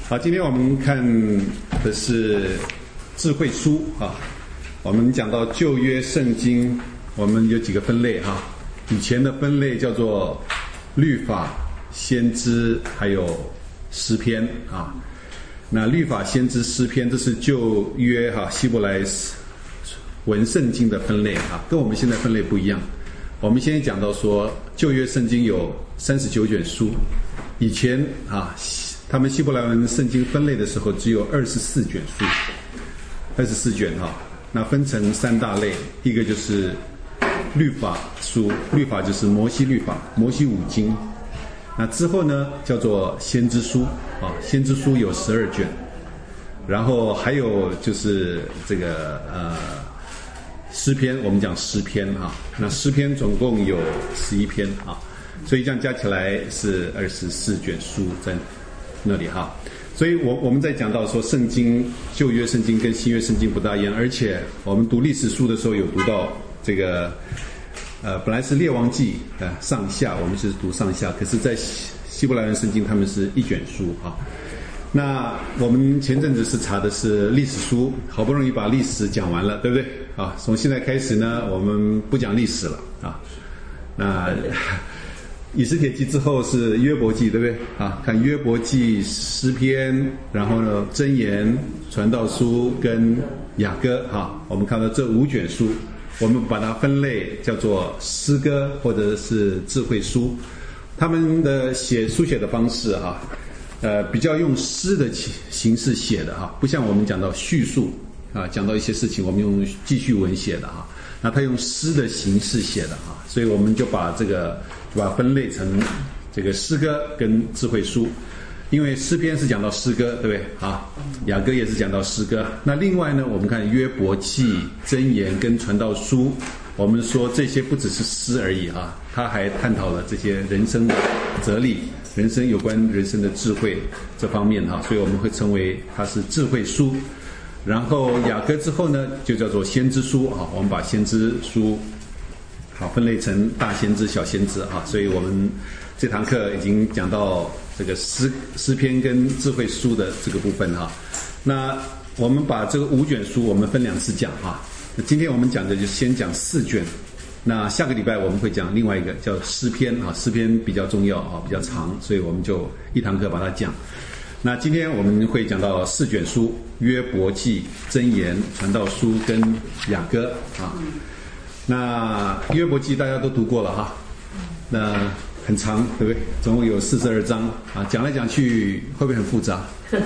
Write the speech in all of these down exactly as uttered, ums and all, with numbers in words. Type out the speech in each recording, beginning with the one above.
好，今天我们看的是智慧书啊。我们讲到旧约圣经，我们有几个分类哈、啊。以前的分类叫做律法、先知，还有诗篇啊。那律法、先知、诗篇，这是旧约哈、啊、希伯来文圣经的分类啊，跟我们现在分类不一样。我们先讲到说，旧约圣经有三十九卷书，以前啊。他们希伯来文圣经分类的时候只有二十四卷书，二十四卷哈，那分成三大类，一个就是律法书，律法就是摩西律法，摩西五经。那之后呢，叫做先知书啊，先知书有十二卷，然后还有就是这个呃诗篇，我们讲诗篇啊，那诗篇总共有十一篇啊，所以这样加起来是二十四卷书在那里哈，所以我我们在讲到说圣经旧约圣经跟新约圣经不大一样，而且我们读历史书的时候有读到这个呃本来是列王记呃上下，我们是读上下，可是在希伯来文圣经他们是一卷书啊。那我们前阵子是查的是历史书，好不容易把历史讲完了，对不对啊？从现在开始呢，我们不讲历史了啊。那以斯帖记之后是约伯记，对不对啊？看约伯记、诗篇，然后呢箴言、传道书跟雅歌哈，我们看到这五卷书，我们把它分类叫做诗歌或者是智慧书。他们的写书写的方式哈，呃，比较用诗的形式写的哈，不像我们讲到叙述啊，讲到一些事情我们用记叙文写的哈，那他用诗的形式写的哈，所以我们就把这个。就把它分类成这个诗歌跟智慧书，因为诗篇是讲到诗歌，对不对啊？雅歌也是讲到诗歌。那另外呢，我们看约伯记、箴言跟传道书，我们说这些不只是诗而已啊，他还探讨了这些人生的哲理、人生有关人生的智慧这方面哈，所以我们会称为它是智慧书。然后雅歌之后呢，就叫做先知书啊，我们把先知书。好，分类成大先知、小先知啊，所以我们这堂课已经讲到这个诗诗篇跟智慧书的这个部分哈。那我们把这个五卷书我们分两次讲啊。那今天我们讲的就先讲四卷，那下个礼拜我们会讲另外一个叫诗篇啊，诗篇比较重要啊，比较长，所以我们就一堂课把它讲。那今天我们会讲到四卷书：约伯记、箴言、传道书跟雅歌啊。那约伯记大家都读过了哈，那很长，对不对？总共有四十二章啊，讲来讲去会不会很复杂？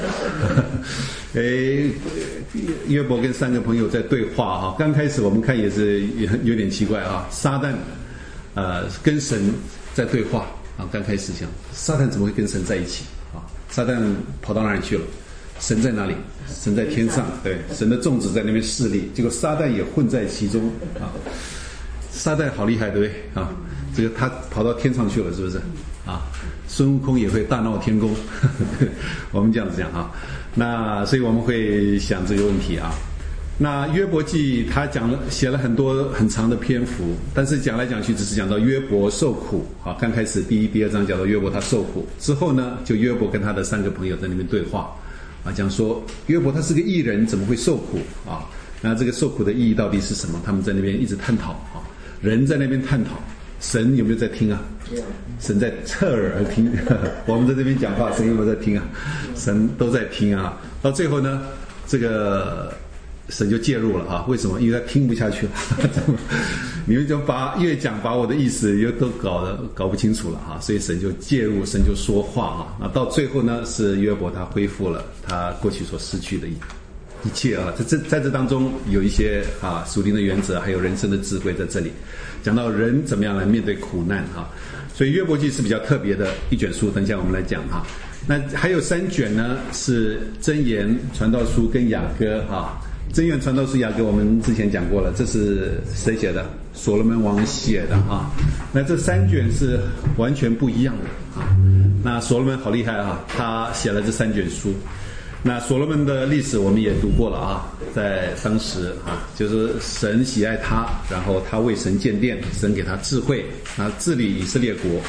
诶，约伯跟三个朋友在对话哈，刚开始我们看也是也有点奇怪啊，撒旦呃跟神在对话啊，刚开始讲撒旦怎么会跟神在一起啊？撒旦跑到哪里去了？神在哪里？神在天上，对，神的众子在那边侍立，结果撒旦也混在其中啊。撒旦好厉害，对不对啊？这个他跑到天上去了，是不是啊？孙悟空也会大闹天宫，我们这样子讲啊。那所以我们会想这个问题啊。那约伯记他讲了写了很多很长的篇幅，但是讲来讲去只是讲到约伯受苦啊。刚开始第一、第二章讲到约伯他受苦之后呢，就约伯跟他的三个朋友在那边对话。啊，讲说约伯他是个义人，怎么会受苦啊？那这个受苦的意义到底是什么？他们在那边一直探讨啊，人在那边探讨，神有没有在听啊？神在侧耳而听，我们在这边讲话，神有没有在听啊？神都在听啊。到最后呢，这个神就介入了啊。为什么？因为他听不下去了，你们就把越讲把我的意思又都搞得搞不清楚了哈，所以神就介入，神就说话啊。那到最后呢，是约伯他恢复了他过去所失去的一一切啊。在这在这当中有一些啊属灵的原则，还有人生的智慧在这里，讲到人怎么样来面对苦难啊。所以约伯记是比较特别的一卷书，等一下我们来讲哈。那还有三卷呢，是箴言、传道书跟雅歌啊。箴言、传道书、雅歌我们之前讲过了，这是谁写的？所罗门王写的啊。那这三卷是完全不一样的啊。那所罗门好厉害啊，他写了这三卷书。那所罗门的历史我们也读过了啊，在当时啊，就是神喜爱他，然后他为神建殿，神给他智慧，他治理以色列国，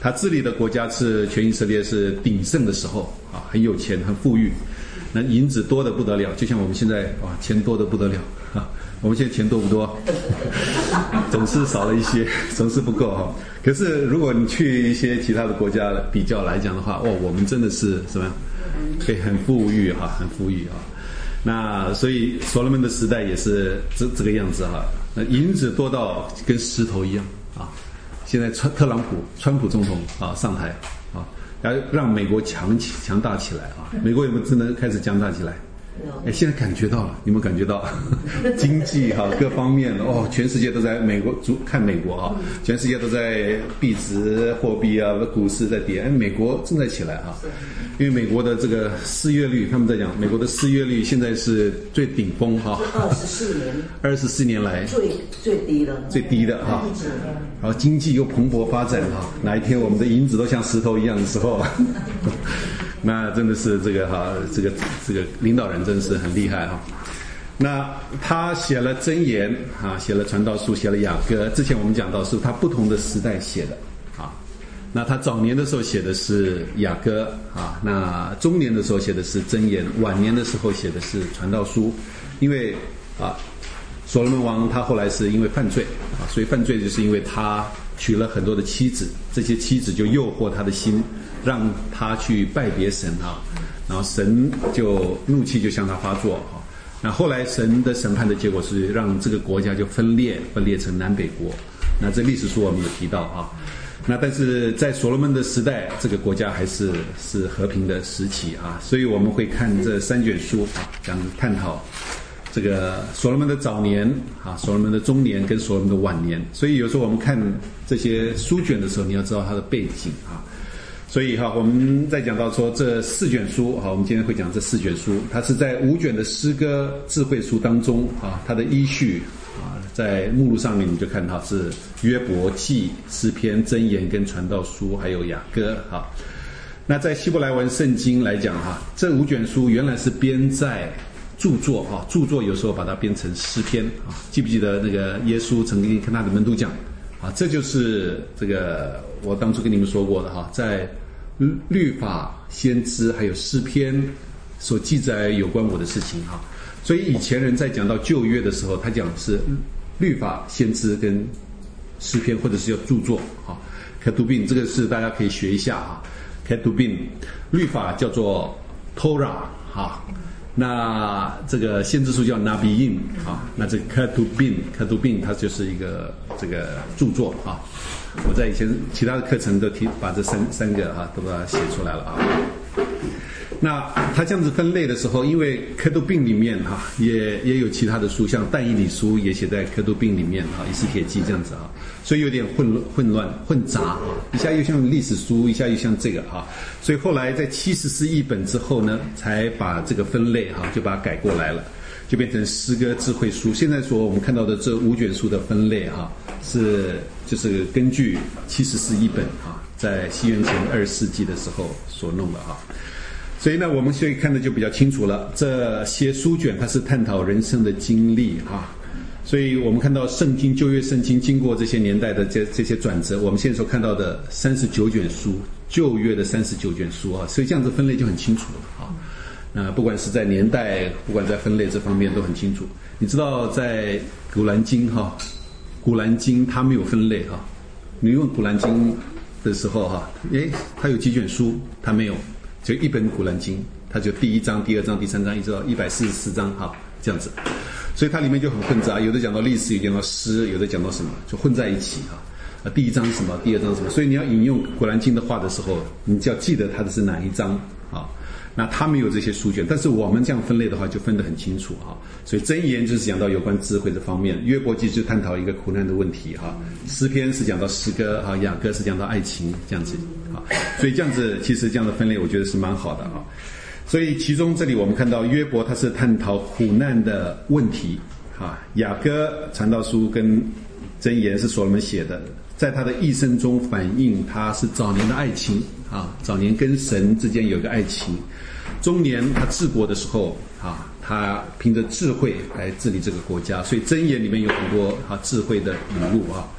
他治理的国家是全以色列是鼎盛的时候啊，很有钱，很富裕，那银子多得不得了，就像我们现在哇，钱多得不得了啊。我们现在钱多不多？总是少了一些，总是不够哈。可是如果你去一些其他的国家比较来讲的话，哦，我们真的是什么？可以很富裕哈，很富裕啊。那所以所罗门的时代也是这这个样子哈。那银子多到跟石头一样啊。现在川特朗普川普总统啊上台啊，要让美国强起强大起来啊。美国有没有真的开始强大起来？哎，现在感觉到了，你有没有感觉到经济哈各方面哦，全世界都在美国主看美国啊，全世界都在币值货币啊股市在跌，哎，美国正在起来啊，因为美国的这个失业率，他们在讲美国的失业率现在是最顶峰哈， 二十四年， 二十四年来最最低的， 最低的哈，然后经济又蓬勃发展哈，哪一天我们的银子都像石头一样的时候。那真的是这个哈，这个这个领导人真是很厉害哈。那他写了箴言啊，写了传道书，写了雅歌。之前我们讲到是他不同的时代写的啊。那他早年的时候写的是雅歌啊，那中年的时候写的是箴言，晚年的时候写的是传道书。因为啊，所罗门王他后来是因为犯罪啊，所以犯罪就是因为他娶了很多的妻子，这些妻子就诱惑他的心，让他去拜别神啊，然后神就怒气就向他发作啊。那后来神的审判的结果是让这个国家就分裂，分裂成南北国。那这历史书我们有提到啊。那但是在所罗门的时代，这个国家还是是和平的时期啊。所以我们会看这三卷书啊，讲探讨这个所罗门的早年啊，所罗门的中年跟所罗门的晚年。所以有时候我们看这些书卷的时候，你要知道它的背景啊。所以哈，我们在讲到说这四卷书哈，我们今天会讲这四卷书，它是在五卷的诗歌智慧书当中啊，它的依序啊，在目录上面你就看到是约伯记、诗篇、箴言跟传道书，还有雅歌哈。那在希伯来文圣经来讲哈，这五卷书原来是编在著作啊，著作有时候把它编成诗篇啊。记不记得那个耶稣曾经跟他的门徒讲啊，这就是这个我当初跟你们说过的哈，在律法、先知还有诗篇所记载有关我的事情哈。所以以前人在讲到旧约的时候，他讲是律法、先知跟诗篇，或者是要著作哈。Ketubim 这个是大家可以学一下哈。Ketubim 律法叫做 Torah 哈，那这个先知书叫 Nabiim 啊，那这个 Ketubim Ketubim 它就是一个这个著作啊。我在以前其他的课程都提把这三三个啊都把它写出来了啊。那他这样子分类的时候，因为科杜宾里面哈、啊、也也有其他的书，像但以理书也写在科杜宾里面哈，以斯帖记这样子啊，所以有点混混乱混杂啊，一下又像历史书，一下又像这个哈、啊，所以后来在七十四译本之后呢，才把这个分类哈、啊、就把它改过来了。就变成诗歌智慧书。现在说我们看到的这五卷书的分类哈、啊，是就是根据七十四译本啊，在西元前二世纪的时候所弄的哈、啊。所以呢，我们所以看的就比较清楚了。这些书卷它是探讨人生的经历啊，所以我们看到圣经旧约圣经经过这些年代的这这些转折，我们现在所看到的三十九卷书，旧约的三十九卷书啊，所以这样子分类就很清楚了啊。那不管是在年代，不管在分类这方面都很清楚。你知道在古兰经哈，古兰经它没有分类哈。你用古兰经的时候哈，诶，它有几卷书？它没有，就一本古兰经，它就第一章、第二章、第三章，一直到一百四十四章哈，这样子。所以它里面就很混杂，有的讲到历史，有的讲到诗，有的讲到什么，就混在一起哈。啊，第一章什么，第二章什么，所以你要引用古兰经的话的时候，你就要记得它的是哪一章啊。那他没有这些书卷，但是我们这样分类的话就分得很清楚哈。所以箴言就是讲到有关智慧这方面，约伯记就探讨一个苦难的问题哈，诗篇是讲到诗歌哈，雅歌是讲到爱情这样子啊。所以这样子其实这样的分类我觉得是蛮好的哈。所以其中这里我们看到约伯他是探讨苦难的问题哈，雅歌传道书跟箴言是所罗门写的，在他的一生中反映他是早年的爱情啊，早年跟神之间有一个爱情。中年他治国的时候啊，他凭着智慧来治理这个国家，所以箴言里面有很多啊智慧的语录啊。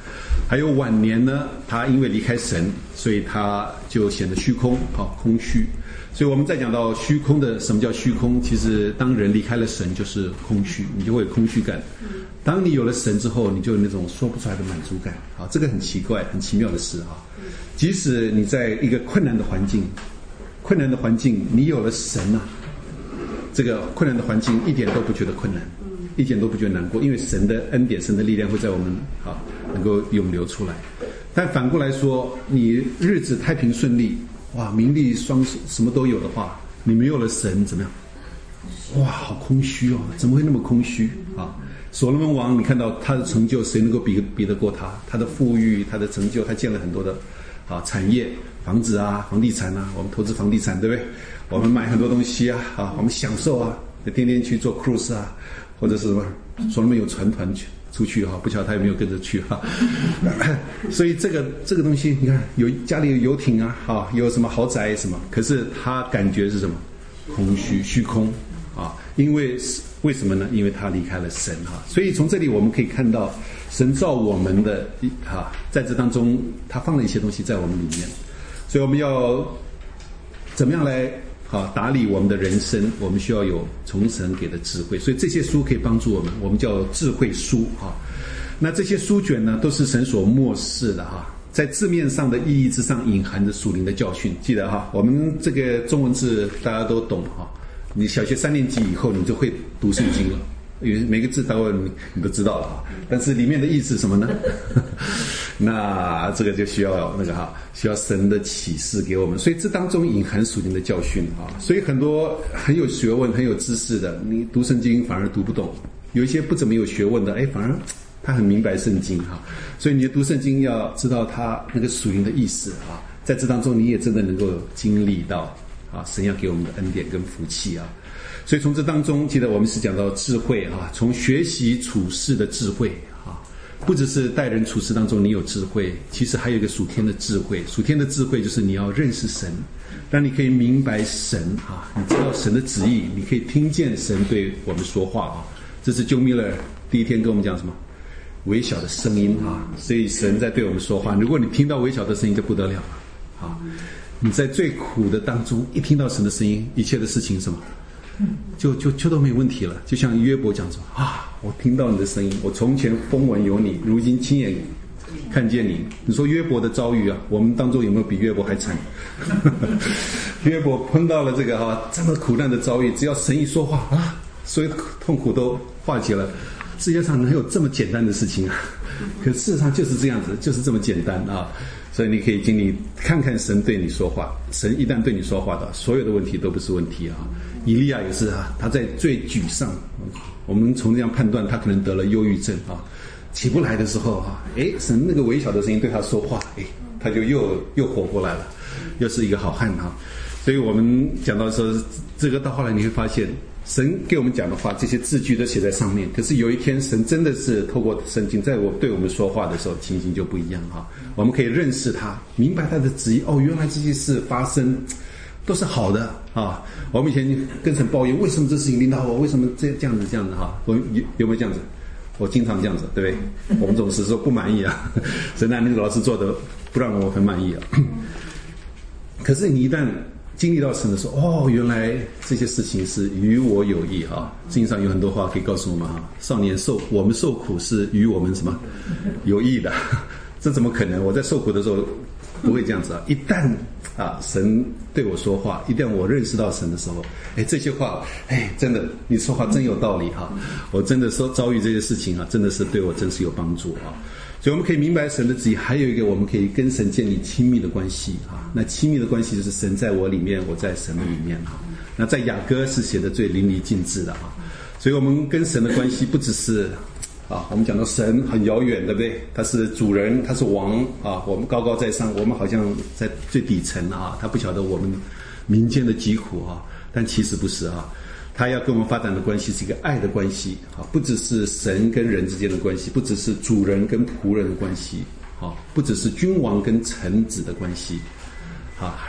还有晚年呢，他因为离开神，所以他就显得虚空，好空虚。所以我们再讲到虚空的，什么叫虚空？其实当人离开了神，就是空虚，你就会有空虚感。当你有了神之后，你就有那种说不出来的满足感。好，这个很奇怪、很奇妙的事啊。即使你在一个困难的环境，困难的环境，你有了神啊，这个困难的环境一点都不觉得困难，一点都不觉得难过，因为神的恩典、神的力量会在我们啊能够涌流出来。但反过来说，你日子太平顺利，哇，名利双什么都有的话，你没有了神怎么样？哇，好空虚哦！怎么会那么空虚啊？所罗门王，你看到他的成就，谁能够比比得过他？他的富裕，他的成就，他建了很多的啊产业、房子啊、房地产啊，我们投资房地产，对不对？我们买很多东西啊，啊，我们享受啊，天天去做 cruise 啊，或者是什么，所罗门有船团去出去哈，不晓得他有没有跟着去哈。所以这个这个东西，你看有家里有游艇啊，哈，有什么豪宅什么，可是他感觉是什么？空虚、虚空啊，因为为什么呢？因为他离开了神哈。所以从这里我们可以看到，神造我们的哈，在这当中他放了一些东西在我们里面，所以我们要怎么样来好打理我们的人生？我们需要有从神给的智慧，所以这些书可以帮助我们，我们叫智慧书哈。那这些书卷呢，都是神所漠视的哈。在字面上的意义之上，隐含着属灵的教训。记得哈，我们这个中文字大家都懂哈。你小学三年级以后，你就会读圣经了，因为每个字待会你你都知道了哈。但是里面的意思是什么呢？那这个就需要那个哈，需要神的启示给我们。所以这当中隐含属灵的教训啊。所以很多很有学问、很有知识的，你读圣经反而读不懂；有一些不怎么有学问的，哎，反而他很明白圣经哈。所以你读圣经要知道他那个属灵的意思啊，在这当中你也真的能够经历到啊，神要给我们的恩典跟福气啊。所以从这当中，记得我们是讲到智慧啊，从学习处事的智慧啊，不只是待人处事当中你有智慧，其实还有一个属天的智慧。属天的智慧就是你要认识神，让你可以明白神啊，你知道神的旨意，你可以听见神对我们说话啊。这是 John Miller 第一天跟我们讲什么？微小的声音啊，所以神在对我们说话。如果你听到微小的声音，就不得了了啊！你在最苦的当中，一听到神的声音，一切的事情什么，就就就都没有问题了。就像约伯讲说啊，我听到你的声音，我从前风闻有你，如今亲眼看见你。你说约伯的遭遇啊，我们当中有没有比约伯还惨？约伯碰到了这个啊这么苦难的遭遇，只要神一说话啊，所有的痛苦都化解了。世界上能有这么简单的事情啊？可事实上就是这样子，就是这么简单啊！所以你可以经历看看神对你说话，神一旦对你说话的，所有的问题都不是问题啊！以利亚也是啊，他在最沮丧，我们从这样判断他可能得了忧郁症啊，起不来的时候啊，哎，神那个微小的声音对他说话，哎，他就又又活过来了，又是一个好汉啊！所以我们讲到说，这个到后来你会发现。神给我们讲的话，这些字句都写在上面。可是有一天，神真的是透过圣经，在我对我们说话的时候，情形就不一样哈。我们可以认识他，明白他的旨意。哦，原来这些事发生都是好的啊！我们以前跟神抱怨，为什么这事情临到我？为什么这这样子这样子哈？我有有没有这样子？我经常这样子，对不对？我们总是说不满意啊，神啊，那个老师做的不让我很满意啊。可是你一旦经历到神的时候，哦，原来这些事情是与我有益哈。圣经上有很多话可以告诉我们哈，少年受我们受苦是与我们什么有益的，这怎么可能？我在受苦的时候不会这样子啊！一旦啊神对我说话，一旦我认识到神的时候，哎，这些话，哎，真的你说话真有道理哈！我真的说遭遇这些事情啊，真的是对我真是有帮助啊！所以我们可以明白神的旨意，还有一个我们可以跟神建立亲密的关系啊。那亲密的关系就是神在我里面，我在神的里面哈。那在雅歌是写的最淋漓尽致的啊。所以我们跟神的关系不只是啊，我们讲到神很遥远，对不对？他是主人，他是王啊，我们高高在上，我们好像在最底层啊，他不晓得我们民间的疾苦啊，但其实不是啊。他要跟我们发展的关系是一个爱的关系啊，不只是神跟人之间的关系，不只是主人跟仆人的关系啊，不只是君王跟臣子的关系啊，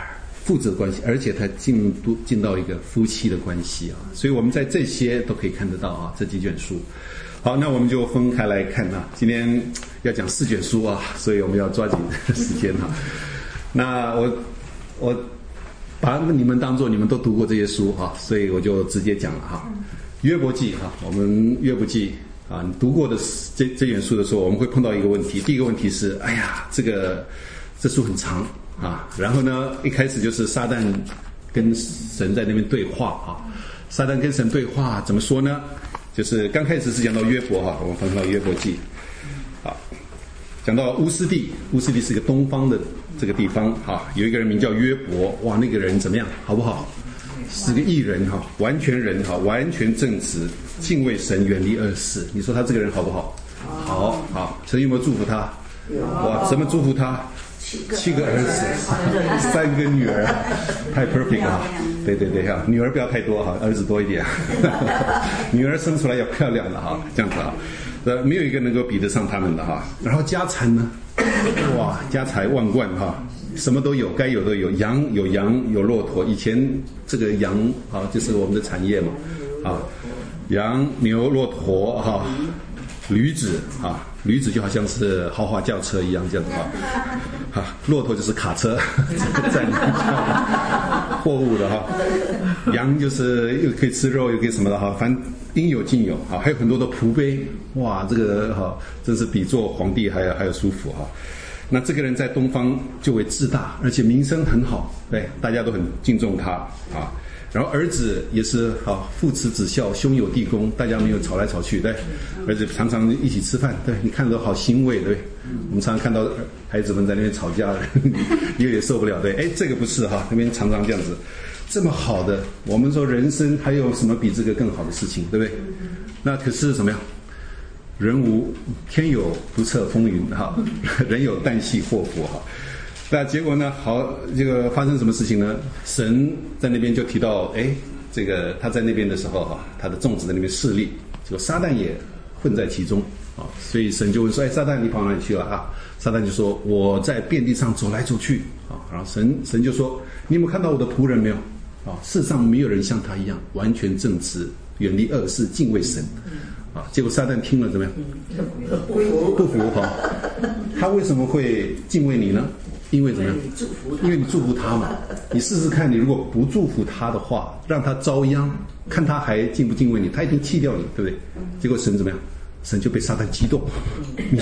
父子的关系，而且他进进到一个夫妻的关系啊，所以我们在这些都可以看得到啊，这几卷书。好，那我们就分开来看啊，今天要讲四卷书啊，所以我们要抓紧时间哈。那我我把你们当作你们都读过这些书哈，所以我就直接讲了哈。约伯记哈，我们约伯记啊，你读过的这这卷书的时候，我们会碰到一个问题。第一个问题是，哎呀，这个这书很长啊。然后呢，一开始就是撒旦跟神在那边对话啊。撒旦跟神对话怎么说呢？就是刚开始是讲到约伯哈，我们翻到约伯记，啊，讲到乌斯地，乌斯地是个东方的这个地方哈，有一个人名叫约伯，哇，那个人怎么样？好不好？是个义人哈，完全人哈，完全正直，敬畏神，远离恶事。你说他这个人好不好？好，好。神有没有祝福他？哇，怎么祝福他？七个儿子，三个女儿，太 perfect 了。对对对哈，女儿不要太多哈，儿子多一点。女儿生出来要漂亮的哈，这样子啊，呃，没有一个能够比得上他们的哈。然后家产呢？哇，家财万贯哈。什么都有，该有的有，羊有羊有骆驼。以前这个羊啊，就是我们的产业嘛，啊，羊牛骆驼哈，驴子啊，驴子就好像是豪华轿车一样这样子啊，啊，骆驼就是卡车，载货物的哈，羊就是又可以吃肉又可以什么的哈，反正应有尽有啊，还有很多的仆婢，哇，这个哈，真是比做皇帝还要还要舒服哈。那这个人在东方就为自大，而且名声很好，对，大家都很敬重他啊。然后儿子也是好，父慈子孝，兄友弟恭，大家没有吵来吵去，对，儿子常常一起吃饭，对，你看着好欣慰，对。我们常常看到孩子们在那边吵架，你有点受不了，对，哎，这个不是哈，那边常常这样子，这么好的，我们说人生还有什么比这个更好的事情，对不对？那可是怎么样？人无天有不测风云哈，人有旦夕祸福哈。那结果呢？好，这个发生什么事情呢？神在那边就提到，哎，这个他在那边的时候哈，他的众子在那边势力，结果撒旦也混在其中啊，所以神就问说，哎，撒旦你跑哪里去了啊？撒旦就说我在遍地上走来走去啊，然后神神就说，你有没有看到我的仆人没有？啊，世上没有人像他一样完全正直，远离恶事，敬畏神。啊，结果撒旦听了怎么样？不服哈。他为什么会敬畏你呢？因为怎么样？因为你祝福他嘛。你试试看，你如果不祝福他的话，让他遭殃，看他还敬不敬畏你，他一定弃掉你，对不对？结果神怎么样？神就被撒旦激动，你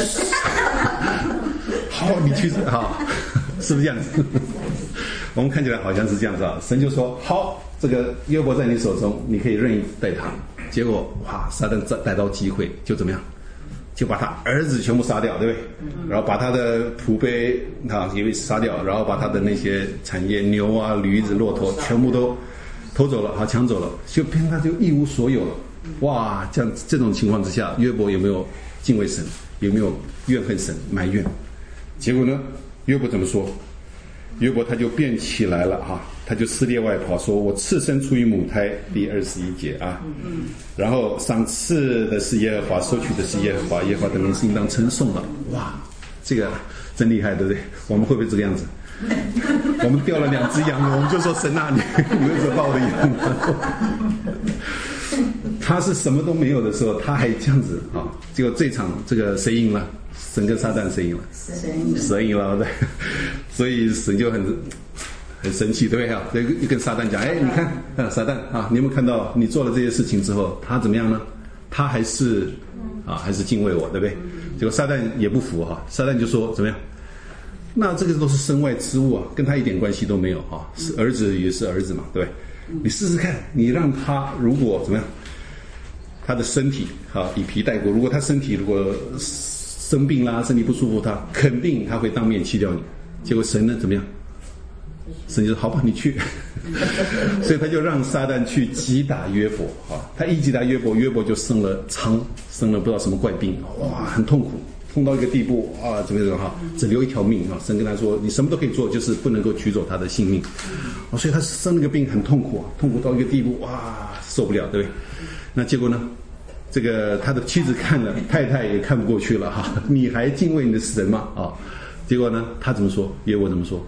好，你去哈，是不是这样子？我们看起来好像是这样子啊。神就说好，这个约伯在你手中，你可以任意待他。结果哇，撒旦逮到机会就怎么样？就把他儿子全部杀掉，对不对？然后把他的仆婢啊也杀掉，然后把他的那些产业牛啊、驴子、骆驼全部都偷走了，好抢走了，就偏他就一无所有了。哇，这样这种情况之下，约伯有没有敬畏神？有没有怨恨神、埋怨？结果呢？约伯怎么说？约伯他就变起来了哈，他就撕裂外袍，说我赤身出于母胎，第二十一节啊。然后赏赐的是耶和华，收取的是耶和华，耶和华的名是应当称颂的。哇，这个真厉害，对不对？我们会不会这个样子？我们掉了两只羊，我们就说神啊，你你为什么把我的羊？他是什么都没有的时候，他还这样子啊。结果这场这个谁赢了？神跟撒旦谁赢了？神赢了，对。所以神就很很生气，对不对啊？所以就跟撒旦讲，哎，你看啊，撒旦啊，你有没有看到你做了这些事情之后，他怎么样呢？他还是啊，还是敬畏我，对不对？结果撒旦也不服哈，撒旦就说怎么样？那这个都是身外之物啊，跟他一点关系都没有哈。是儿子也是儿子嘛，对不对？你试试看，你让他如果怎么样？他的身体啊，以皮带骨，如果他身体如果生病啦，身体不舒服，他肯定他会当面弃掉你。结果神呢怎么样？神就说好吧，你去。所以他就让撒旦去击打约伯啊，他一击打约伯，约伯就生了疮，生了不知道什么怪病，哇，很痛苦，痛到一个地步啊，怎么样哈，只留一条命啊。神跟他说，你什么都可以做，就是不能够取走他的性命。哦，所以他生了个病很痛苦啊，痛苦到一个地步，哇，受不了，对不对？那结果呢？这个他的妻子看了，太太也看不过去了哈，你还敬畏你的神吗？啊，结果呢，他怎么说？约伯怎么说？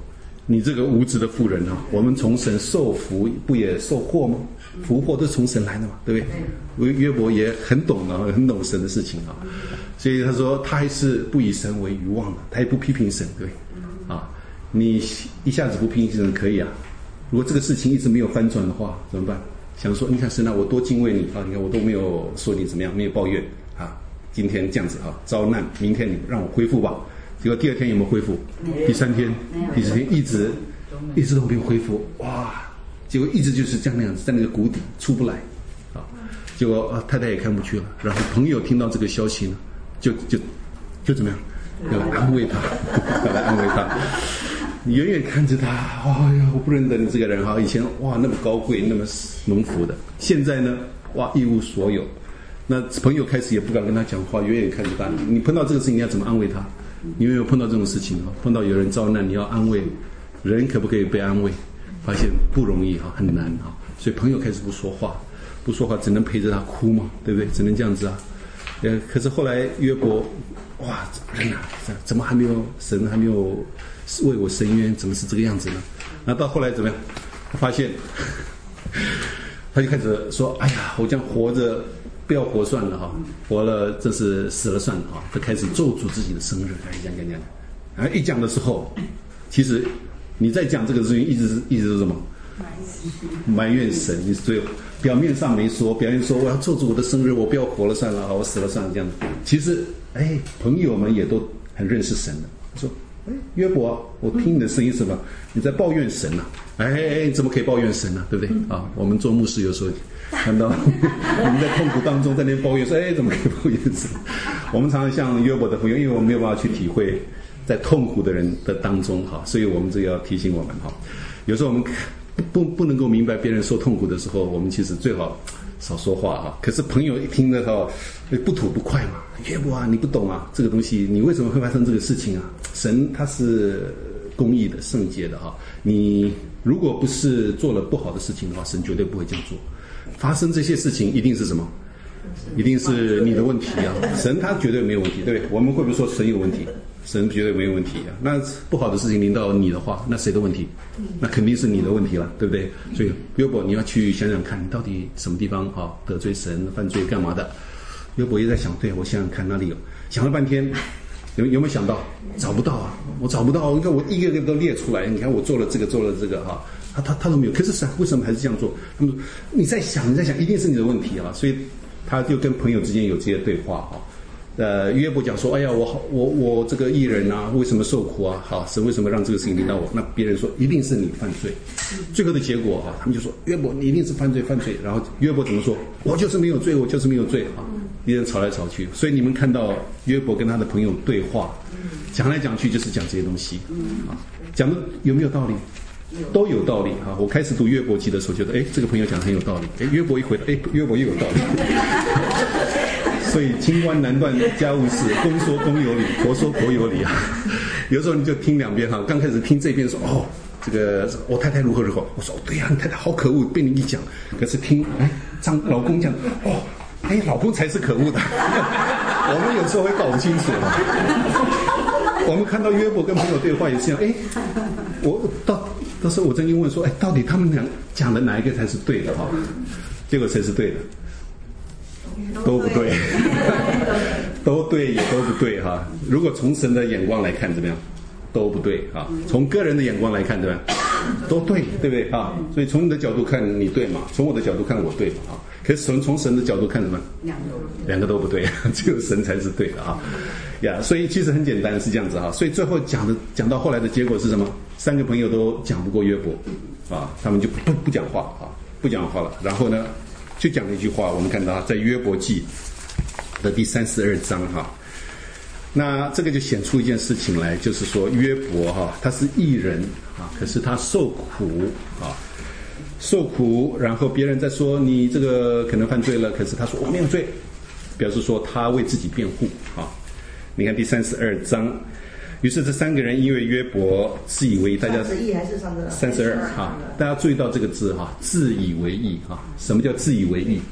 你这个无知的妇人啊，我们从神受福，不也受祸吗？福祸都是从神来的嘛，对不对？约伯也很懂啊，很懂神的事情啊，所以他说他还是不以神为愚妄的，他也不批评神，对不对？啊，你一下子不批评神可以啊，如果这个事情一直没有翻转的话，怎么办？想说，你看神啊，我多敬畏你啊！你看我都没有说你怎么样，没有抱怨啊。今天这样子啊，遭难，明天你让我恢复吧。结果第二天有没有恢复？第三天、第四天一直一直都没有恢复，哇！结果一直就是这样那样子，在那个谷底出不来啊。结果啊，太太也看不去了，然后朋友听到这个消息呢，就就就怎么样？要来安慰他，要来安慰他。你远远看着他，哎呀，我不认得你这个人哈！以前哇那么高贵，那么蒙福的，现在呢，哇一无所有。那朋友开始也不敢跟他讲话，远远看着他。你碰到这个事情，你要怎么安慰他？你有没有碰到这种事情啊？碰到有人遭难，你要安慰人，可不可以被安慰？发现不容易哈，很难哈。所以朋友开始不说话，不说话，只能陪着他哭嘛，对不对？只能这样子啊。呃，可是后来约伯，哇，人啊，怎么还没有神还没有为我伸冤？怎么是这个样子呢？那到后来怎么样？他发现，他就开始说：“哎呀，我这样活着，不要活算了哈，活了这是死了算了哈。”他开始咒诅自己的生日，哎，讲讲讲。然后一讲的时候，其实你在讲这个事情，一直是一直是什么？埋怨神。你最表面上没说，表面说我要咒诅我的生日，我不要活了算了，我死了算了这样子。其实，哎，朋友们也都很认识神的，说。哎，约伯啊，我听你的声音什么？你在抱怨神呐、啊？哎哎，你怎么可以抱怨神呢、啊？对不对？啊，我们做牧师有时候看到你们在痛苦当中在那边抱怨说，哎，怎么可以抱怨神？我们常常像约伯的朋友，因为我们没有办法去体会在痛苦的人的当中哈，所以我们这个要提醒我们哈。有时候我们不不能够明白别人受痛苦的时候，我们其实最好少说话哈。可是朋友一听的时候，不吐不快嘛。约伯啊，你不懂啊，这个东西你为什么会发生这个事情啊？神他是公义的、圣洁的哈。你如果不是做了不好的事情的话，神绝对不会这样做。发生这些事情一定是什么？一定是你的问题啊！神他绝对没有问题，对不对？我们会不会说神有问题？神绝对没有问题啊！那不好的事情临到你的话，那谁的问题？那肯定是你的问题了，对不对？所以约伯，你要去想想看，你到底什么地方啊得罪神、犯罪干嘛的？约伯也在想，对我想想看哪里有，想了半天，有有没有想到？找不到啊！我找不到，你看我一个个都列出来，你看我做了这个，做了这个哈，他他他都没有。可是神为什么还是这样做？他们说你在想，你在想，一定是你的问题啊！所以他就跟朋友之间有这些对话啊。呃，约伯讲说，哎呀，我好，我我这个艺人啊，为什么受苦啊？好，神为什么让这个事情临到我？那别人说一定是你犯罪。最后的结果啊，他们就说约伯，你一定是犯罪犯罪。然后约伯怎么说？我就是没有罪，我就是没有罪啊！一人吵来吵去。所以你们看到约伯跟他的朋友对话，讲来讲去就是讲这些东西啊，讲的有没有道理？都有道理哈。我开始读约伯记的时候，觉得哎，这个朋友讲的很有道理。哎，约伯一回答，哎，约伯又有道理。所以清官难断家务事，公说公有理，婆说婆有理啊。有时候你就听两遍哈，刚开始听这边说哦，这个我太太如何如何，我说哦对呀、啊，你太太好可恶，被你一讲。可是听哎，张老公讲哦，哎，老公才是可恶的。我们有时候会搞不清楚嘛。我们看到约伯跟朋友对话也是这样，哎，我到到时候我曾经问说，哎，到底他们俩讲的哪一个才是对的哈？结果谁是对的？都不对，都对也都不对哈。如果从神的眼光来看怎么样？都不对啊。从个人的眼光来看怎么样？都对，对不对啊？所以从你的角度看你对嘛，从我的角度看我对嘛啊。可是从从神的角度看什么？两个都不对，只有神才是对的啊。呀，所以其实很简单是这样子哈。所以最后讲的讲到后来的结果是什么？三个朋友都讲不过约伯啊，他们就不不讲话啊，不讲话了。然后呢？就讲了一句话，我们看到在约伯记的第三十二章哈，那这个就显出一件事情来，就是说约伯哈他是义人啊，可是他受苦啊，受苦，然后别人在说你这个可能犯罪了，可是他说我没有罪，表示说他为自己辩护啊。你看第三十二章。于是这三个人因为约伯自以为，大家三十一还是三十三十二哈，大家注意到这个字哈，自以为义哈。什么叫自以为义？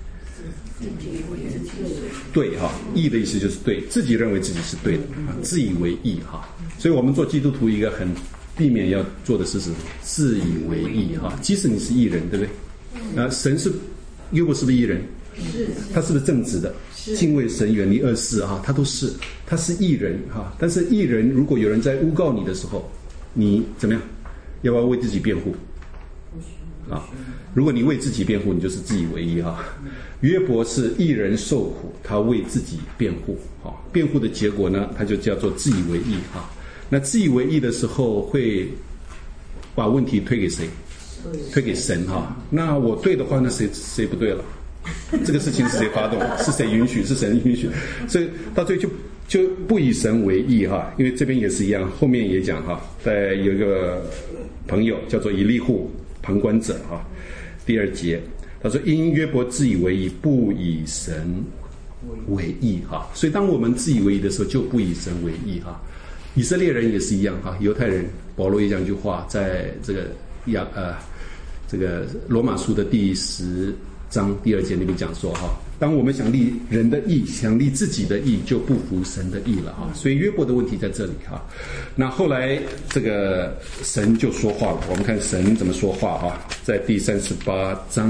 对哈，义的意思就是对，自己认为自己是对的啊，自以为义哈。所以我们做基督徒一个很避免要做的是什么？自以为义哈。即使你是义人，对不对？啊，神是约伯是不是义人？ 是。 他是不是正直的？敬畏神，远离恶事哈，他都是，他是义人哈。但是义人，如果有人在诬告你的时候，你怎么样？要不要为自己辩护？啊，如果你为自己辩护，你就是自以为义哈。约伯是义人受苦，他为自己辩护，哈，辩护的结果呢，他就叫做自以为义哈。那自以为义的时候，会把问题推给谁？推给神哈。那我对的话，那谁谁不对了？这个事情是谁发动？是谁允许？是神允许？所以到最后就就不以神为义哈。因为这边也是一样，后面也讲哈，在有一个朋友叫做以利户，旁观者哈，第二节他说：“因约伯自以为义，不以神为义哈。”所以当我们自以为义的时候，就不以神为义哈。以色列人也是一样哈，犹太人保罗也讲一句话，在这个亚呃这个罗马书的第十章第二节里面讲说哈，当我们想立人的义，想立自己的义，就不服神的义了哈。所以约伯的问题在这里哈。那后来这个神就说话了，我们看神怎么说话哈，在第三十八章，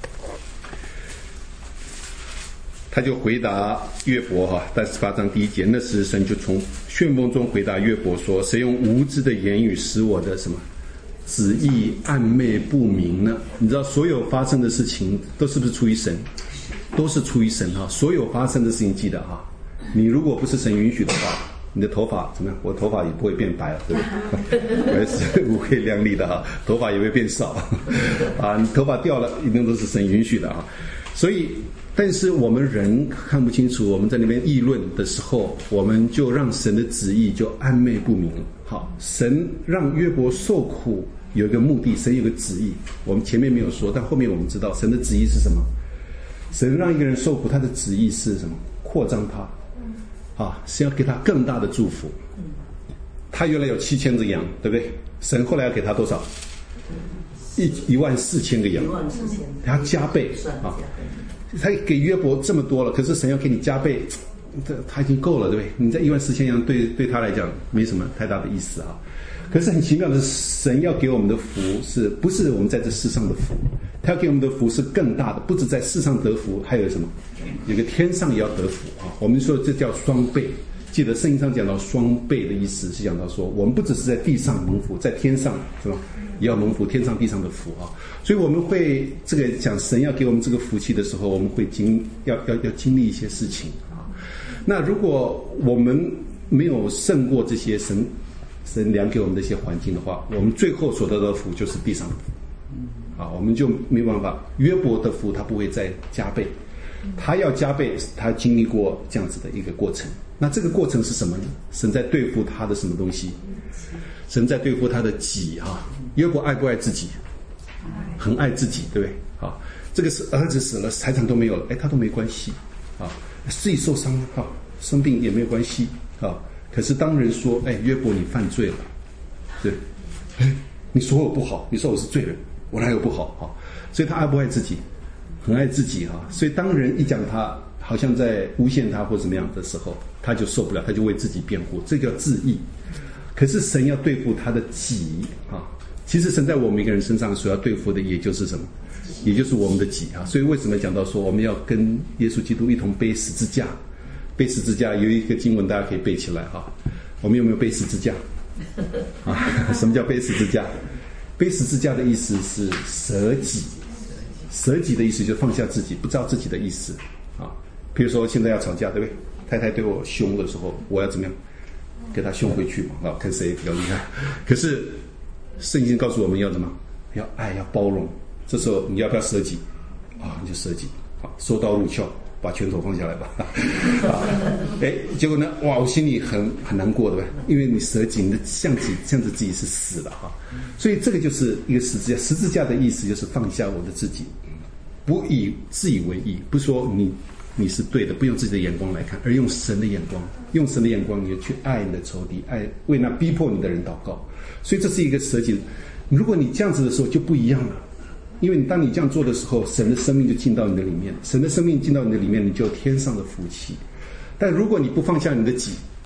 他就回答约伯哈，三十八章第一节，那时神就从旋风中回答约伯说：“谁用无知的言语使我的什么？”旨意暧昧不明呢？你知道所有发生的事情都是不是出于神？都是出于神哈。所有发生的事情记得哈，你如果不是神允许的话，你的头发怎么样？我头发也不会变白了，对不对？我也是乌黑亮丽的哈，头发也会变少啊。你头发掉了，一定都是神允许的哈。所以，但是我们人看不清楚，我们在那边议论的时候，我们就让神的旨意就暧昧不明。好，神让约伯受苦有一个目的，神有个旨意，我们前面没有说，但后面我们知道神的旨意是什么。神让一个人受苦，他的旨意是什么？扩张他啊，是要给他更大的祝福。他原来有七千只羊，对不对？神后来要给他多少？一一万四千个羊，他加倍啊！他给约伯这么多了，可是神要给你加倍，这他已经够了，对不对？你在一万四千羊对对他来讲没什么太大的意思啊。可是很奇妙的是，神要给我们的福是不是我们在这世上的福？他要给我们的福是更大的，不止在世上得福，还有什么？有个天上也要得福啊！我们说这叫双倍。记得圣经上讲到双倍的意思是讲到说，我们不只是在地上蒙福，在天上是吧？也要蒙福，天上地上的福啊！所以我们会这个讲神要给我们这个福气的时候，我们会经要要要经历一些事情啊。那如果我们没有胜过这些神神量给我们的一些环境的话，我们最后所得的福就是地上的福啊，我们就没办法。约伯的福他不会再加倍，他要加倍，他经历过这样子的一个过程。那这个过程是什么呢？神在对付他的什么东西？神在对付他的己啊。约伯爱不爱自己？很爱自己，对不对？啊，这个是儿子死了，财产都没有了，哎，他都没关系啊。自己受伤啊，生病也没有关系啊。可是当人说，哎，约伯你犯罪了，对，哎，你说我不好，你说我是罪人，我哪有不好啊？所以他爱不爱自己？很爱自己啊。所以当人一讲他好像在诬陷他或怎么样的时候，他就受不了，他就为自己辩护，这叫自义。可是神要对付他的己啊。其实神在我们每个人身上所要对付的也就是什么？也就是我们的己啊。所以为什么讲到说我们要跟耶稣基督一同背十字架？背十字架有一个经文大家可以背起来哈。我们有没有背十字架？啊，什么叫背十字架？背十字架的意思是舍己，舍己的意思就是放下自己，不知道自己的意思啊。比如说现在要吵架，对不对？太太对我凶的时候，我要怎么样？给她凶回去嘛，啊，看谁比较厉害。可是圣经告诉我们要什么？要爱，要包容。这时候你要不要舍己？啊，你就舍己。好，收刀入鞘，把拳头放下来吧。啊，哎，结果呢？哇，我心里很很难过，对吧？因为你舍己，你的像自己，像着自己是死了哈。所以这个就是一个十字架。十字架的意思就是放下我的自己，不以自以为意，不说你你是对的，不用自己的眼光来看，而用神的眼光，用神的眼光，你去爱你的仇敌，爱为那逼迫你的人祷告。所以这是一个舍己。如果你这样子的时候就不一样了，因为你当你这样做的时候，神的生命就进到你的里面，神的生命进到你的里面，你就有天上的福气。但如果你不放下你的己，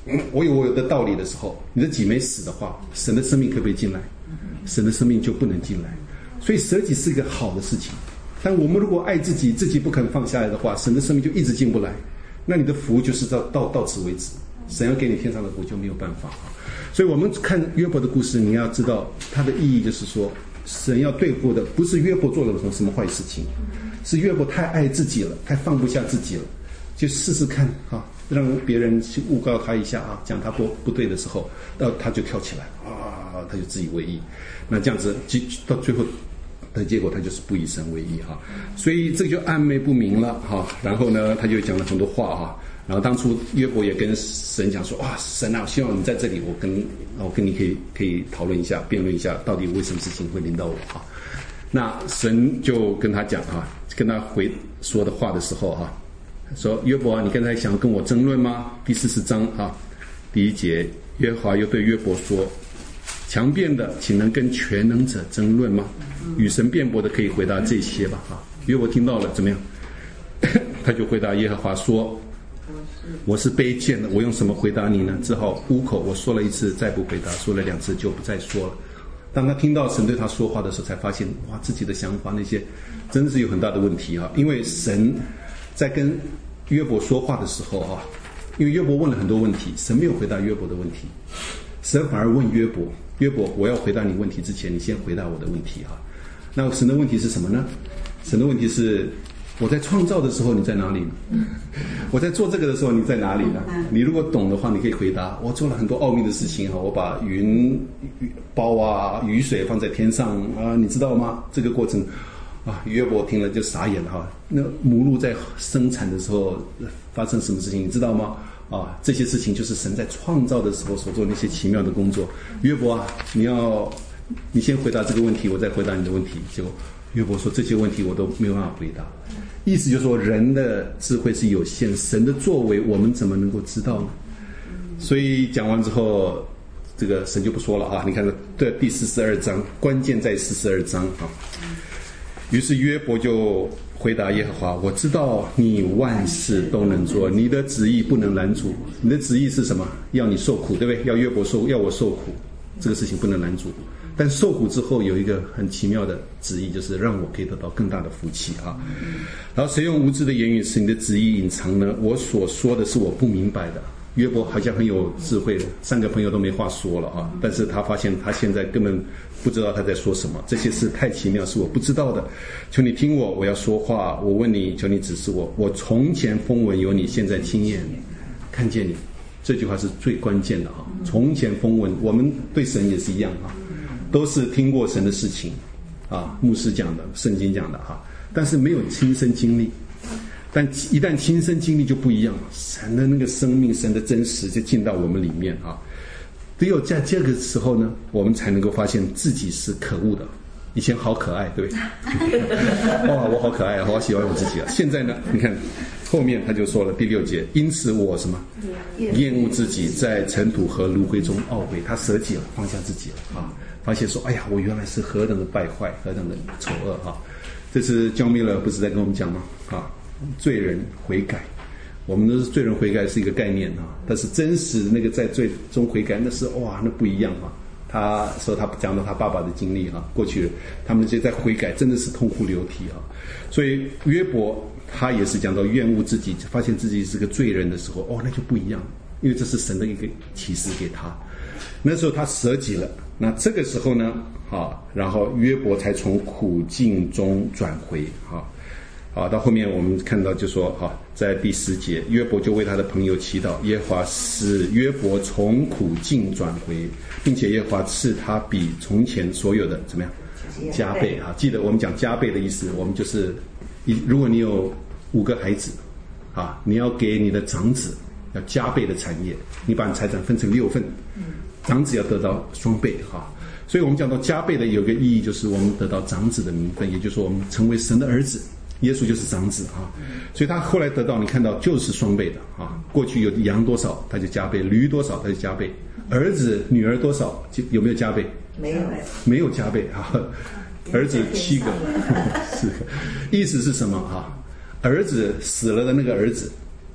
嗯，我有我有的道理的时候，你的己没死的话，神的生命可不可以进来？神的生命就不能进来。所以舍己是一个好的事情，但我们如果爱自己，自己不肯放下来的话，神的生命就一直进不来。那你的福就是到到到此为止，神要给你天上的福就没有办法。所以我们看约伯的故事，你要知道它的意义就是说，神要对付的不是约伯做了什么什么坏事情，是约伯太爱自己了，太放不下自己了。就试试看啊，让别人去诬告他一下啊，讲他不不对的时候，到他就跳起来啊，他就自以为意。那这样子到最后的结果，他就是不以神为意哈。所以这个就暧昧不明了哈。然后呢，他就讲了很多话哈。然后当初约伯也跟神讲说：“哇，神啊，我希望你在这里，我跟我跟你可以可以讨论一下，辩论一下，到底为什么事情会临到我哈。”那神就跟他讲哈，跟他回说的话的时候哈。说约伯啊，你刚才想跟我争论吗？第四十章啊，第一节，约和华又对约伯说：强辩的，请能跟全能者争论吗？与神辩驳的可以回答这些吧。啊，约伯听到了怎么样？他就回答耶和华说：我是卑贱的，我用什么回答你呢？只好捂口。我说了一次，再不回答；说了两次，就不再说了。当他听到神对他说话的时候，才发现哇，自己的想法那些真的是有很大的问题啊！因为神在跟约伯说话的时候啊，因为约伯问了很多问题，神没有回答约伯的问题，神反而问约伯：约伯，我要回答你问题之前，你先回答我的问题啊。那神的问题是什么呢？神的问题是：我在创造的时候你在哪里呢？我在做这个的时候你在哪里呢？你如果懂的话，你可以回答。我做了很多奥秘的事情啊，我把云包啊、雨水放在天上啊，你知道吗？这个过程。啊，约伯听了就傻眼了哈！那母鹿在生产的时候发生什么事情，你知道吗？啊，这些事情就是神在创造的时候所做那些奇妙的工作。约伯啊，你要你先回答这个问题，我再回答你的问题。结果约伯说这些问题我都没有办法回答，意思就是说人的智慧是有限，神的作为我们怎么能够知道呢？所以讲完之后，这个神就不说了啊！你看这第四十二章，关键在四十二章啊。于是约伯就回答耶和华：我知道你万事都能做，你的旨意不能拦阻。你的旨意是什么？要你受苦，对不对？要约伯受，要我受苦，这个事情不能拦阻。但受苦之后有一个很奇妙的旨意，就是让我可以得到更大的福气啊。然后谁用无知的言语使你的旨意隐藏呢？我所说的是我不明白的。约伯好像很有智慧的，三个朋友都没话说了啊，但是他发现他现在根本不知道他在说什么，这些事太奇妙，是我不知道的。求你听我，我要说话。我问你，求你指示我。我从前风闻有你，现在亲眼看见你。这句话是最关键的啊！从前风闻，我们对神也是一样啊，都是听过神的事情啊，牧师讲的，圣经讲的哈，但是没有亲身经历。但一旦亲身经历就不一样了，神的那个生命，神的真实就进到我们里面啊。只有在这个时候呢，我们才能够发现自己是可恶的。以前好可爱，对不对？哇，我好可爱啊，我好喜欢我自己啊。现在呢，你看后面他就说了第六节，因此我什么厌恶自己，在尘土和炉灰中懊悔。他舍己了，放下自己了啊，发现说，哎呀，我原来是何等的败坏，何等的丑恶啊！这次焦密勒不是在跟我们讲吗？啊。罪人悔改，我们都是罪人悔改是一个概念啊，但是真实那个在罪中悔改，那是哇，那不一样啊。他说他讲到他爸爸的经历啊，过去他们就在悔改，真的是痛哭流涕啊。所以约伯他也是讲到厌恶自己，发现自己是个罪人的时候，哦，那就不一样，因为这是神的一个启示给他。那时候他舍己了，那这个时候呢，啊，然后约伯才从苦境中转回啊。好，到后面我们看到就说，哈，在第十节，约伯就为他的朋友祈祷，耶和华使约伯从苦境转回，并且耶和华赐他比从前所有的怎么样加倍啊！记得我们讲加倍的意思，我们就是如果你有五个孩子啊，你要给你的长子要加倍的产业，你把你财产分成六份，长子要得到双倍哈。所以我们讲到加倍的有个意义，就是我们得到长子的名分，也就是说我们成为神的儿子。耶稣就是长子啊，所以他后来得到，你看到就是双倍的啊。过去有羊多少，他就加倍；驴多少，他就加倍；儿子、女儿多少，就有没有加倍？ 没有， 没有加倍啊。儿子七个，四个，意思是什么啊？儿子死了的那个儿子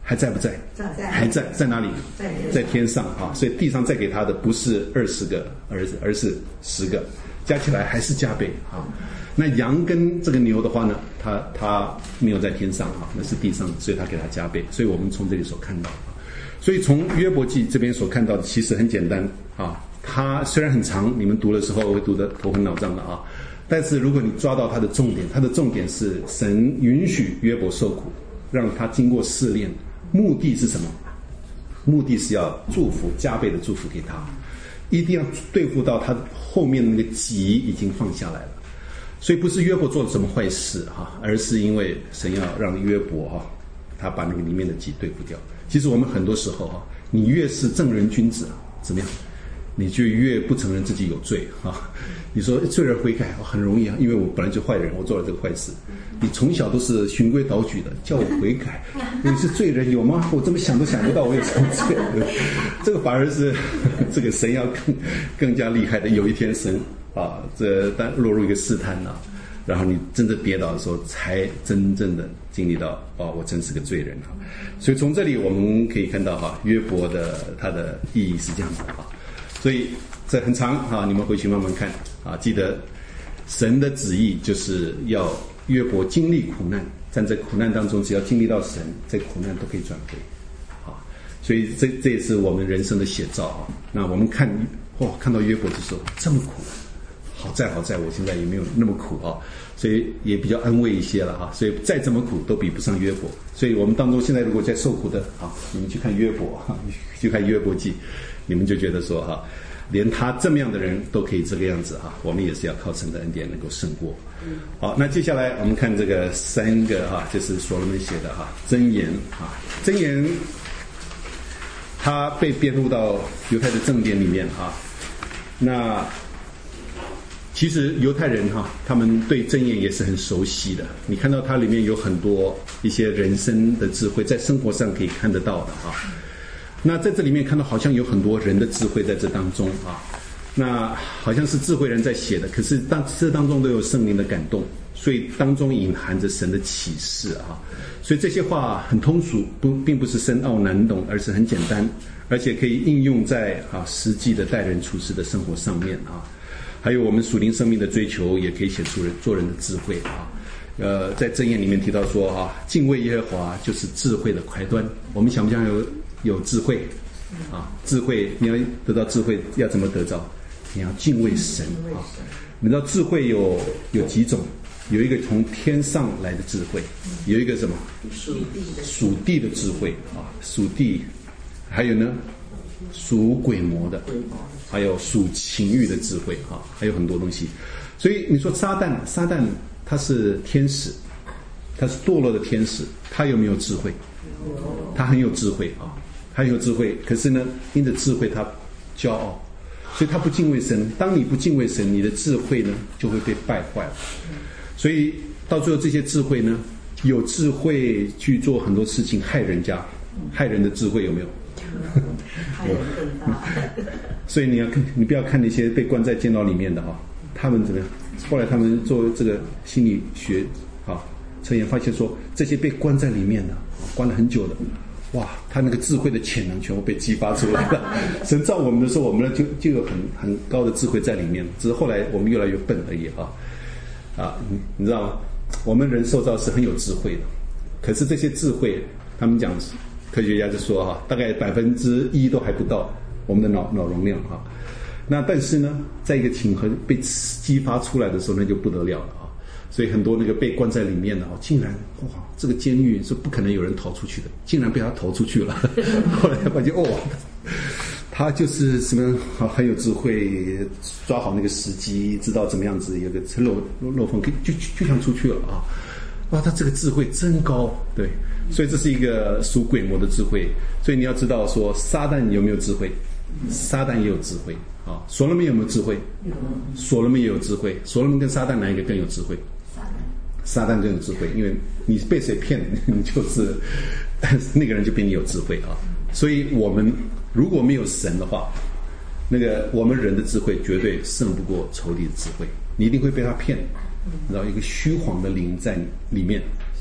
还在不在？ 在， 还在，在哪里？ 在在天上啊！所以地上再给他的不是二十个儿子，而是十个，加起来还是加倍啊。那羊跟这个牛的话呢，它它没有在天上啊，那是地上，所以他给他加倍。所以我们从这里所看到啊，所以从约伯记这边所看到的其实很简单啊。它虽然很长，你们读的时候会读得头昏脑胀的啊，但是如果你抓到它的重点，它的重点是神允许约伯受苦，让他经过试炼，目的是什么？目的是要祝福，加倍的祝福给他，一定要对付到他后面的那个己已经放下来了。所以不是约伯做了什么坏事哈，而是因为神要让约伯哈，他把那个里面的己对付掉。其实我们很多时候哈，你越是正人君子，怎么样？你就越不承认自己有罪啊！你说罪人悔改很容易啊，因为我本来就坏人，我做了这个坏事。你从小都是循规蹈矩的，叫我悔改，你是罪人有吗？我这么想都想不到我有什么罪。这个反而是这个神要更更加厉害的。有一天神啊，这当落入一个试探啊，然后你真的跌倒的时候，才真正的经历到哦，我真是个罪人啊！所以从这里我们可以看到哈，约伯的他的意义是这样子啊。所以这很长啊，你们回去慢慢看啊。记得神的旨意就是要约伯经历苦难，在这苦难当中，只要经历到神，这苦难都可以转回啊。所以这这也是我们人生的写照啊。那我们看哇，看到约伯就说这么苦，好在好在我现在也没有那么苦啊，所以也比较安慰一些了哈。所以再怎么苦都比不上约伯。所以我们当中现在如果在受苦的啊，你们去看约伯哈，去看约伯记。你们就觉得说哈，连他这么样的人都可以这个样子哈，我们也是要靠神的恩典能够胜过。好，那接下来我们看这个三个哈，就是所罗门写的哈箴言啊，箴言，它被编入到犹太的正典里面哈。那其实犹太人哈，他们对箴言也是很熟悉的。你看到它里面有很多一些人生的智慧，在生活上可以看得到的哈。那在这里面看到好像有很多人的智慧在这当中啊，那好像是智慧人在写的，可是当这当中都有圣灵的感动，所以当中隐含着神的启示啊，所以这些话很通俗，不并不是深奥难懂，而是很简单，而且可以应用在啊实际的待人处事的生活上面啊，还有我们属灵生命的追求，也可以显出人做人的智慧啊。呃，在箴言里面提到说啊，敬畏耶和华就是智慧的开端。我们想不想有有智慧啊？智慧你要得到智慧，要怎么得到？你要敬畏神啊！你知道智慧有有几种？有一个从天上来的智慧，有一个什么？属地的属地的智慧啊，属地，还有呢，属鬼魔的，还有属情欲的智慧啊，还有很多东西。所以你说撒旦，撒旦他是天使，他是堕落的天使，他有没有智慧？他很有智慧啊，他很有智慧。可是呢，因着智慧他骄傲，所以他不敬畏神。当你不敬畏神，你的智慧呢就会被败坏了。所以到最后这些智慧呢，有智慧去做很多事情害人家，害人的智慧有没有？ 害人更大。 所以你要看，你不要看那些被关在监牢里面的哈，他们怎么样？后来他们做这个心理学啊测验，发现说这些被关在里面的，关了很久的，哇，他那个智慧的潜能全部被激发出来了。神造我们的时候，我们呢就就有很很高的智慧在里面，只是后来我们越来越笨而已啊。啊，你你知道吗？我们人受造是很有智慧的，可是这些智慧，他们讲科学家就说哈，大概百分之一都还不到我们的脑脑容量哈。那但是呢，在一个情合被激发出来的时候，那就不得了了啊！所以很多那个被关在里面的啊，竟然哇，这个监狱是不可能有人逃出去的，竟然被他逃出去了。后来发现哦，他就是什么很有智慧，抓好那个时机，知道怎么样子有个漏漏缝，就就就想出去了啊！哇，他这个智慧真高，对，所以这是一个属鬼魔的智慧。所以你要知道说，撒旦有没有智慧？撒旦也有智慧啊。所罗门有没有智慧？所罗门也有智慧。所罗门跟撒旦哪一个更有智慧？撒旦更有智慧，因为你被谁骗，你就是那个人就比你有智慧啊。所以我们如果没有神的话，那个我们人的智慧绝对胜不过仇敌的智慧，你一定会被他骗，然后一个虚晃的灵在里面，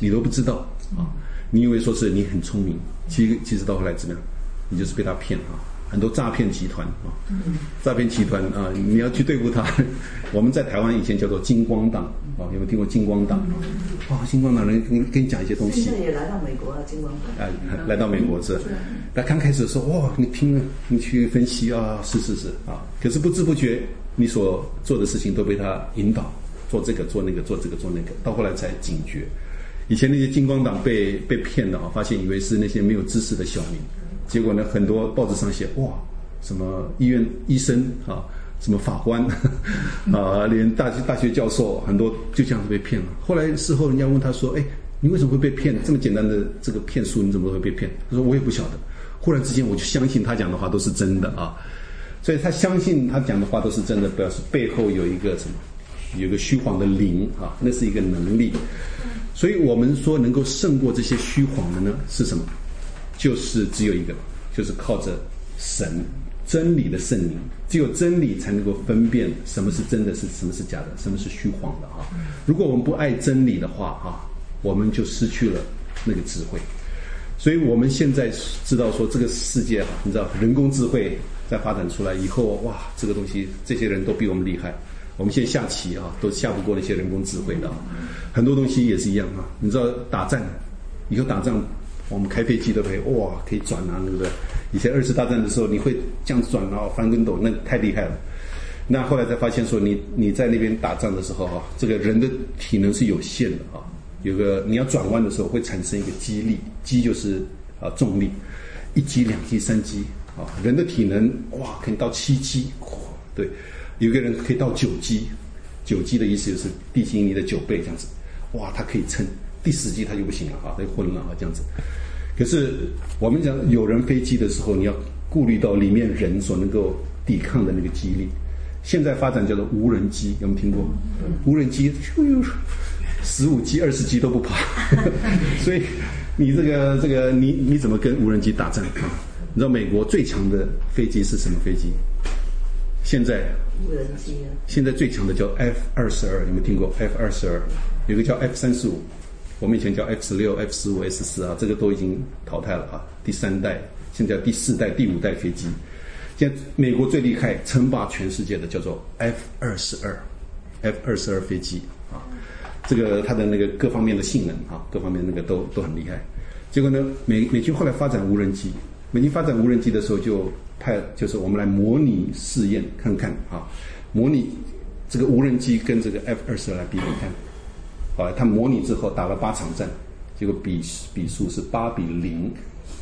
你都不知道啊，你以为说是你很聪明，其实其实到后来怎么样，你就是被他骗啊。很多诈骗集团啊，诈骗集团啊，你要去对付他。我们在台湾以前叫做金光党啊，有没有听过金光党？啊，金光党人跟跟你讲一些东西。 现在也来到美国了，金光党。 啊，来到美国是。那刚开始的时候，哇，你听了，你去分析啊，是是是啊，可是不知不觉，你所做的事情都被他引导，做这个做那个，做这个做那个，到后来才警觉。以前那些金光党被被骗了啊，发现以为是那些没有知识的小民。结果呢，很多报纸上写哇，什么医院医生啊，什么法官啊，连大学大学教授很多就这样子被骗了。后来事后人家问他说：“哎，你为什么会被骗？这么简单的这个骗术，你怎么会被骗？”他说：“我也不晓得。”忽然之间，我就相信他讲的话都是真的啊。所以他相信他讲的话都是真的，表示背后有一个什么，有一个虚晃的灵啊，那是一个能力。所以我们说能够胜过这些虚晃的呢，是什么？就是只有一个，就是靠着神真理的圣灵，只有真理才能够分辨什么是真的，是什么是假的，什么是虚晃的啊！如果我们不爱真理的话啊，我们就失去了那个智慧。所以我们现在知道说，这个世界啊，你知道人工智慧在发展出来以后，哇，这个东西这些人都比我们厉害。我们现在下棋啊，都下不过那些人工智慧的啊。很多东西也是一样啊，你知道打仗以后打仗。我们开飞机都可以，哇，可以转啊，对不对？以前二次大战的时候，你会这样转啊，翻跟斗，那太厉害了。那后来才发现说你，你你在那边打仗的时候啊，这个人的体能是有限的啊。有个你要转弯的时候会产生一个激力，激就是啊重力，一击、两击、三击啊。人的体能哇，可以到七击，对，有个人可以到九击，九击的意思就是地心引力的九倍这样子，哇，他可以撑。第十击他就不行了啊，他就昏了啊，这样子。可是我们讲有人飞机的时候，你要顾虑到里面人所能够抵抗的那个激励。现在发展叫做无人机，有没有听过？无人机十五击、二十击都不怕，所以你这个这个你你怎么跟无人机打仗啊？你知道美国最强的飞机是什么飞机？现在无人机啊。现在最强的叫 F 二十二，有没有听过 F 二十二？有个叫 F 三十五。我们以前叫 F 十六、F 十五、S 四啊，这个都已经淘汰了啊。第三代，现在第四代、第五代飞机。现在美国最厉害、称霸全世界的叫做 F 二十二 ，F 二十二飞机啊。这个它的那个各方面的性能啊，各方面那个都都很厉害。结果呢，美美军后来发展无人机，美军发展无人机的时候就派，就是我们来模拟试验看看啊，模拟这个无人机跟这个 F 二十二来比比看。后来他模拟之后打了八场战，结果比比数是八比零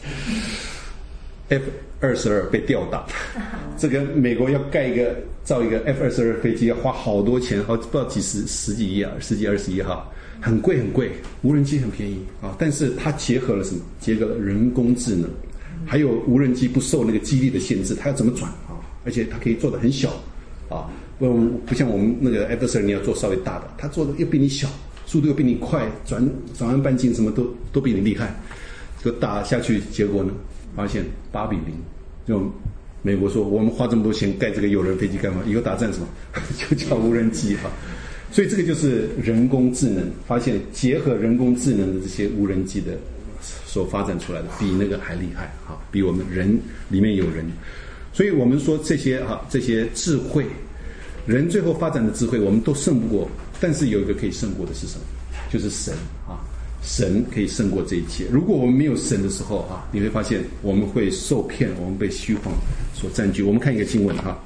，F 二十二被吊打。这个美国要盖一个造一个 F 二十二飞机要花好多钱，好不知道几十十几亿啊，十几二十亿哈，很贵很贵。无人机很便宜啊，但是它结合了什么？结合了人工智能，还有无人机不受那个激励的限制，它要怎么转啊？而且它可以做得很小啊，不不像我们那个 F 二十二你要做稍微大的，它做的又比你小。速度又比你快，转转弯半径什么都都比你厉害，就打下去，结果呢，发现八比零。就美国说，我们花这么多钱盖这个有人飞机干嘛？以后打战什么，就叫无人机哈。所以这个就是人工智能，发现结合人工智能的这些无人机的所发展出来的，比那个还厉害哈，比我们人里面有人。所以我们说这些哈，这些智慧，人最后发展的智慧，我们都胜不过。但是有一个可以胜过的是什么？就是神啊！神可以胜过这一切。如果我们没有神的时候啊，你会发现我们会受骗，我们被虚晃所占据。我们看一个经文哈，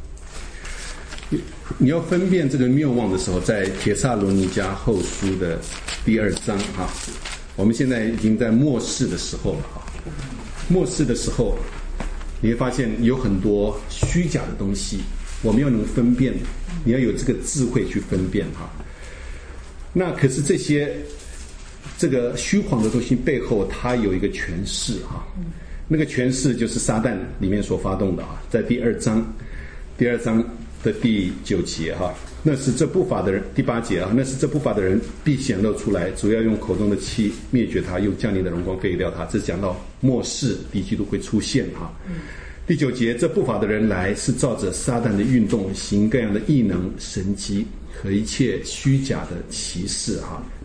你要分辨这个谬妄的时候，在帖撒罗尼迦后书的第二章哈。我们现在已经在末世的时候了哈。末世的时候，你会发现有很多虚假的东西。我们要能分辨，你要有这个智慧去分辨哈。那可是这些这个虚晃的东西背后，它有一个权势哈。那个权势就是撒旦里面所发动的啊，在第二章第二章的第九节哈，那是这不法的人，第八节啊，那是这不法的人必显露出来，主要用口中的气灭绝他，用降临的荣光废掉他。这是讲到末世敌基督会出现哈。第九节，这不法的人来是照着撒旦的运动，行各样的异能、神迹和一切虚假的奇事哈，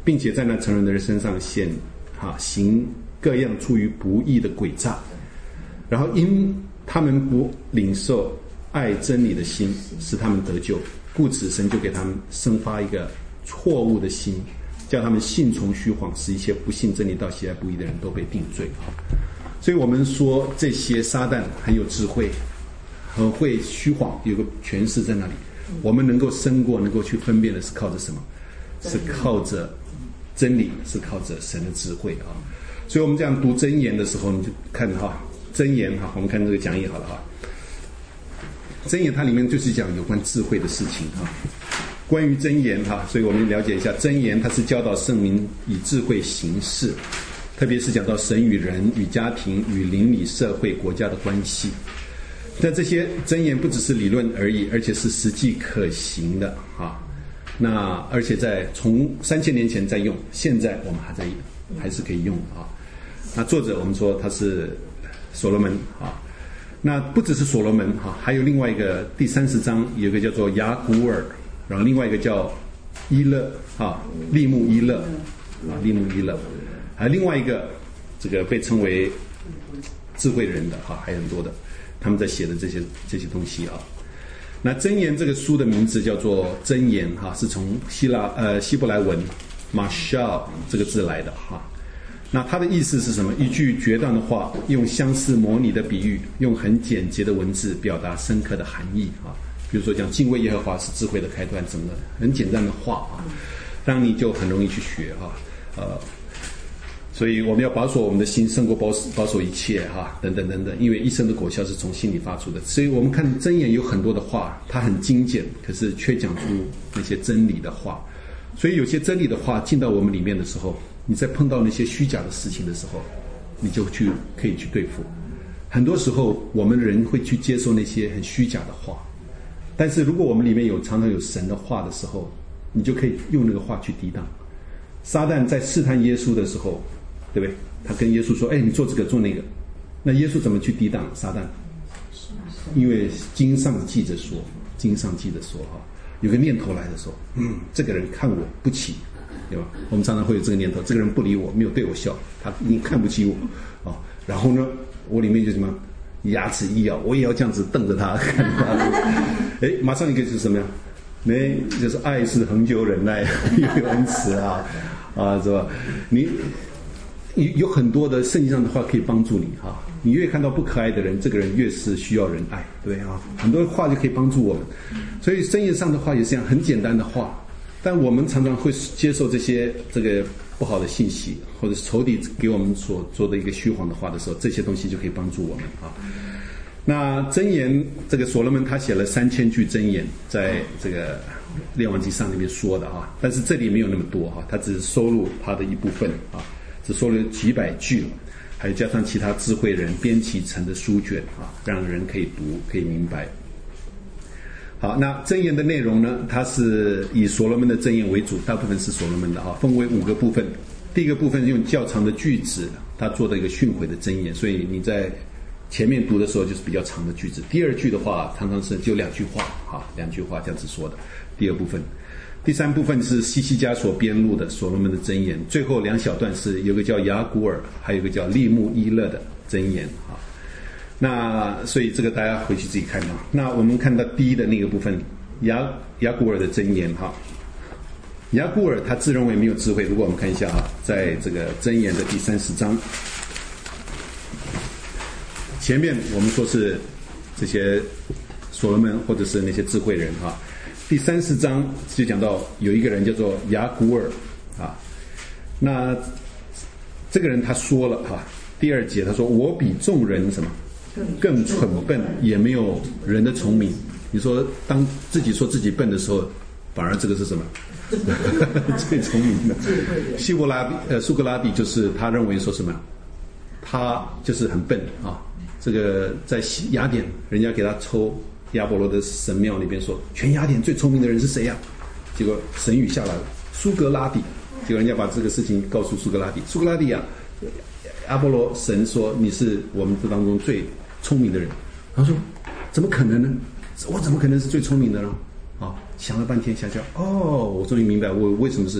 并且在那成人的人身上显哈、啊、行各样出于不义的诡诈，然后因他们不领受爱真理的心，使他们得救，故此神就给他们生发一个错误的心，叫他们信从虚谎，使一切不信真理到喜爱不义的人都被定罪。所以我们说这些撒旦很有智慧，很会虚谎，有个权势在那里。我们能够胜过，能够去分辨的是靠着什么？是靠着真理，是靠着神的智慧啊。所以我们这样读箴言的时候，你就看哈，箴言哈，我们看这个讲义好了哈。箴言它里面就是讲有关智慧的事情哈。关于箴言哈，所以我们了解一下箴言，它是教导圣民以智慧行事，特别是讲到神与人、与家庭、与邻里、社会、国家的关系。但这些箴言不只是理论而已，而且是实际可行的啊。那而且在从三千年前在用，现在我们还在还是可以用啊。那作者我们说他是所罗门啊。那不只是所罗门哈，还有另外一个第三十章有一个叫做雅古尔，然后另外一个叫伊勒啊，利木伊勒啊，利木伊勒，还有另外一个这个被称为智慧人的哈，还有很多的，他们在写的这些这些东西啊。那箴言这个书的名字叫做箴言哈，是从希腊呃希伯来文 mashal 这个字来的哈。那它的意思是什么？一句决断的话，用相似模拟的比喻，用很简洁的文字表达深刻的含义啊。比如说讲敬畏耶和华是智慧的开端，怎么的？很简单的话啊，让你就很容易去学哈。呃，所以我们要保守我们的心，胜过保守保守一切哈，等等等等。因为一生的果效是从心里发出的。所以我们看箴言有很多的话，它很精简，可是却讲出那些真理的话。所以有些真理的话进到我们里面的时候，你在碰到那些虚假的事情的时候，你就去可以去对付。很多时候我们人会去接受那些很虚假的话，但是如果我们里面有常常有神的话的时候，你就可以用那个话去抵挡。撒旦在试探耶稣的时候，对不对？他跟耶稣说：“哎，你做这个做那个。”那耶稣怎么去抵挡撒旦？因为经上记着说，经上记着说哈，有个念头来的时候，嗯，这个人看我不起。对吧？我们常常会有这个念头，这个人不理我，没有对我笑，他一定看不起我啊、哦。然后呢，我里面就什么牙齿一咬，我也要这样子瞪着他，看着他。哎，马上一个就是什么呀？哎，就是爱是恒久忍耐，又有恩慈啊啊，是吧？你有很多的圣经上的话可以帮助你哈、啊。你越看到不可爱的人，这个人越是需要人爱，对啊。很多话就可以帮助我们，所以圣经上的话也是这样很简单的话。但我们常常会接受这些这个不好的信息，或者是仇敌给我们所做的一个虚谎的话的时候，这些东西就可以帮助我们啊。那箴言，这个所罗门他写了三千句箴言，在这个列王纪上那边说的啊，但是这里没有那么多哈、啊，他只是收录他的一部分啊，只收了几百句，还有加上其他智慧人编辑成的书卷啊，让人可以读，可以明白。好，那箴言的内容呢？它是以所罗门的箴言为主，大部分是所罗门的哈，分为五个部分。第一个部分用较长的句子，他做的一个训诲的箴言，所以你在前面读的时候就是比较长的句子。第二句的话，常常是就两句话，哈，两句话这样子说的。第二部分，第三部分是西西家所编录的所罗门的箴言，最后两小段是有个叫雅古尔，还有一个叫利木伊勒的箴言啊。那所以这个大家回去自己看啊。那我们看到第一的那个部分，雅雅古尔的箴言哈。雅古尔他自认为没有智慧，如果我们看一下哈，在这个箴言的第三十章前面，我们说是这些所罗门或者是那些智慧人哈。第三十章就讲到有一个人叫做雅古尔啊。那这个人他说了哈，第二节他说：“我比众人什么？”更蠢笨，也没有人的聪明。你说当自己说自己笨的时候，反而这个是什么？最聪明的。希伯拉呃苏格拉底就是他认为说什么？他就是很笨啊。这个在雅典，人家给他抽亚波罗的神庙那边说，全雅典最聪明的人是谁呀、啊？结果神谕下来了，苏格拉底。结果人家把这个事情告诉苏格拉底，苏格拉底啊，阿波罗神说你是我们这当中最聪明的人。他说怎么可能呢？我怎么可能是最聪明的呢？啊，想了半天想想，哦，我终于明白我为什么是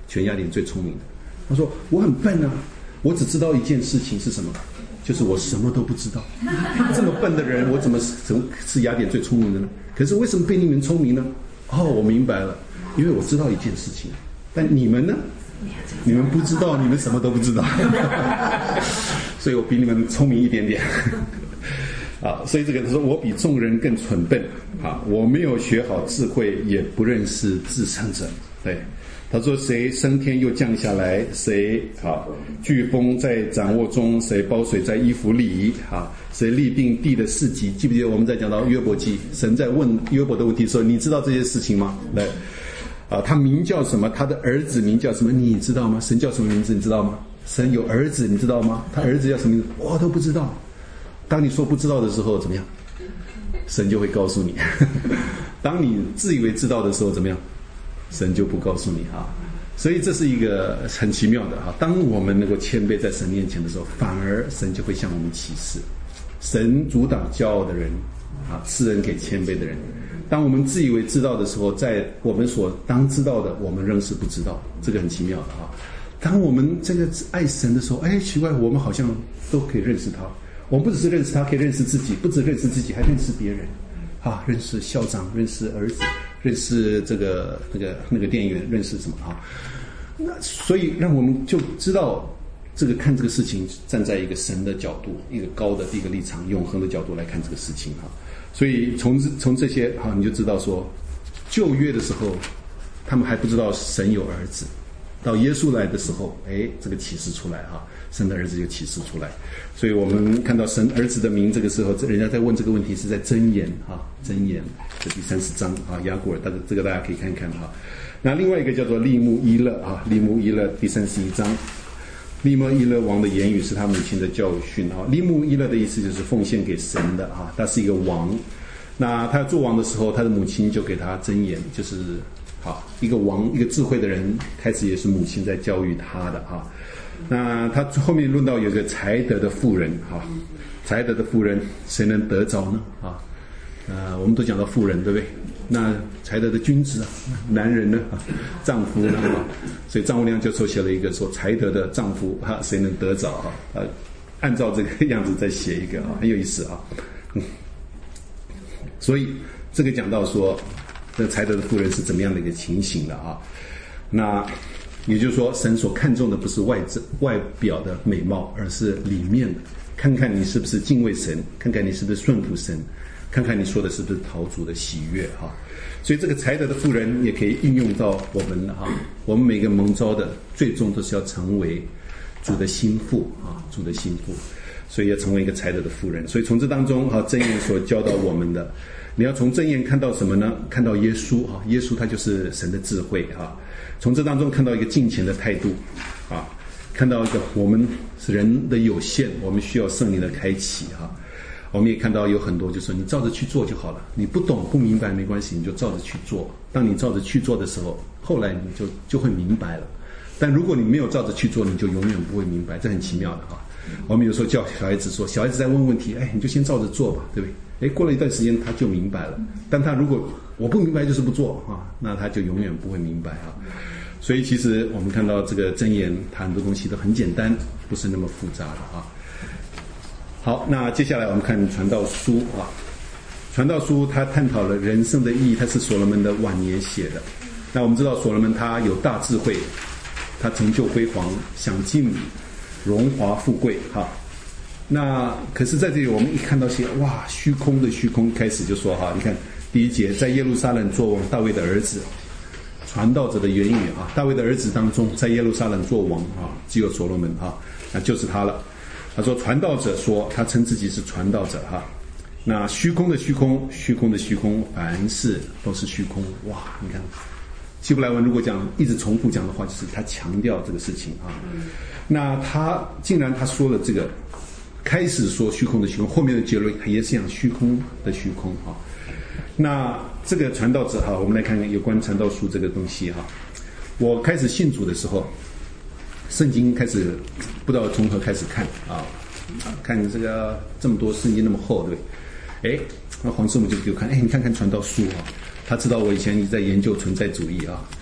全雅典最聪明的。他说我很笨啊，我只知道一件事情是什么，就是我什么都不知道。这么笨的人，我怎么怎么是雅典最聪明的呢？可是为什么比你们聪明呢？哦，我明白了，因为我知道一件事情，但你们呢？你们不知道，你们什么都不知道。所以我比你们聪明一点点。啊，所以这个他说我比众人更蠢笨啊，我没有学好智慧，也不认识至圣者。对，他说谁升天又降下来，谁啊飓风在掌握中，谁包水在衣服里啊，谁立定地的事迹。记不记得我们在讲到约伯记，神在问约伯的问题的时候，你知道这些事情吗？对，啊，他名叫什么？他的儿子名叫什么？你知道吗？神叫什么名字？你知道吗？神有儿子，你知道吗？他儿子叫什么名字？我都不知道。当你说不知道的时候，怎么样？神就会告诉你。当你自以为知道的时候，怎么样？神就不告诉你啊。所以这是一个很奇妙的哈。当我们能够谦卑在神面前的时候，反而神就会向我们启示。神阻挡骄傲的人啊，赐恩给谦卑的人。当我们自以为知道的时候，在我们所当知道的，我们仍是不知道，这个很奇妙的哈。当我们这个爱神的时候，哎，奇怪，我们好像都可以认识他。我们不只是认识他，可以认识自己，不只认识自己，还认识别人，啊，认识校长，认识儿子，认识这个那个那个店员，认识什么啊？那所以让我们就知道这个看这个事情，站在一个神的角度，一个高的一个立场，永恒的角度来看这个事情哈。所以从从这些哈，你就知道说，旧约的时候，他们还不知道神有儿子，到耶稣来的时候，哎，这个启示出来哈。神的儿子就启示出来，所以我们看到神儿子的名，这个时候人家在问这个问题是在箴言哈，箴言这第三十章啊，雅古尔，这个这个大家可以看看哈。那另外一个叫做利木伊勒啊，利木伊勒第三十一章，利木伊勒王的言语是他母亲的教训啊。利木伊勒的意思就是奉献给神的啊，他是一个王。那他做王的时候，他的母亲就给他箴言，就是好一个王，一个智慧的人，开始也是母亲在教育他的啊。那他后面论到有个才德的妇人哈，才德的妇人谁能得着呢啊？呃，我们都讲到妇人对不对？那才德的君子啊，男人呢啊，丈夫呢啊，所以丈母娘就手写了一个说才德的丈夫哈，谁能得着啊？呃，按照这个样子再写一个啊，很有意思啊。嗯，所以这个讲到说，这才德的妇人是怎么样的一个情形的啊？那。也就是说，神所看重的不是外在外表的美貌，而是里面的。看看你是不是敬畏神，看看你是不是顺服神，看看你说的是不是讨主的喜悦哈。所以这个才德的妇人也可以应用到我们哈，我们每个蒙召的，最终都是要成为主的心腹啊，主的心腹。所以要成为一个才德的妇人。所以从这当中哈，箴言所教导我们的，你要从箴言看到什么呢？看到耶稣啊，耶稣他就是神的智慧啊。从这当中看到一个敬虔的态度啊，看到一个我们人的有限，我们需要圣灵的开启啊。我们也看到有很多就是说你照着去做就好了，你不懂不明白没关系，你就照着去做。当你照着去做的时候，后来你就就会明白了。但如果你没有照着去做，你就永远不会明白，这很奇妙的啊。我们有时候叫小孩子说，小孩子在问问题，哎，你就先照着做吧，对不对？哎，过了一段时间他就明白了。但他如果我不明白就是不做啊，那他就永远不会明白啊。所以其实我们看到这个箴言，它很多东西都很简单，不是那么复杂的啊。好，那接下来我们看传道书啊。传道书它探讨了人生的意义，它是所罗门的晚年写的。那我们知道所罗门他有大智慧，他成就辉煌，享尽荣华富贵哈。那可是在这里我们一看到些哇虚空的虚空，开始就说哈，你看第一节，在耶路撒冷作王大卫的儿子，传道者的言语啊，大卫的儿子当中在耶路撒冷作王啊，只有所罗门哈，那就是他了。他说传道者说，他称自己是传道者哈。那虚空的虚空，虚空的虚空，凡事都是虚空。哇，你看希伯来文如果讲一直重复讲的话，就是他强调这个事情啊。那他竟然他说了这个，开始说虚空的虚空，后面的结论也是讲虚空的虚空啊。那这个传道者哈，我们来看看有关传道书这个东西哈。我开始信主的时候，圣经开始不知道从何开始看啊，看这个这么多圣经那么厚，对不对？哎，那黄师母就给我看，哎，你看看传道书啊。他知道我以前一直在研究存在主义啊，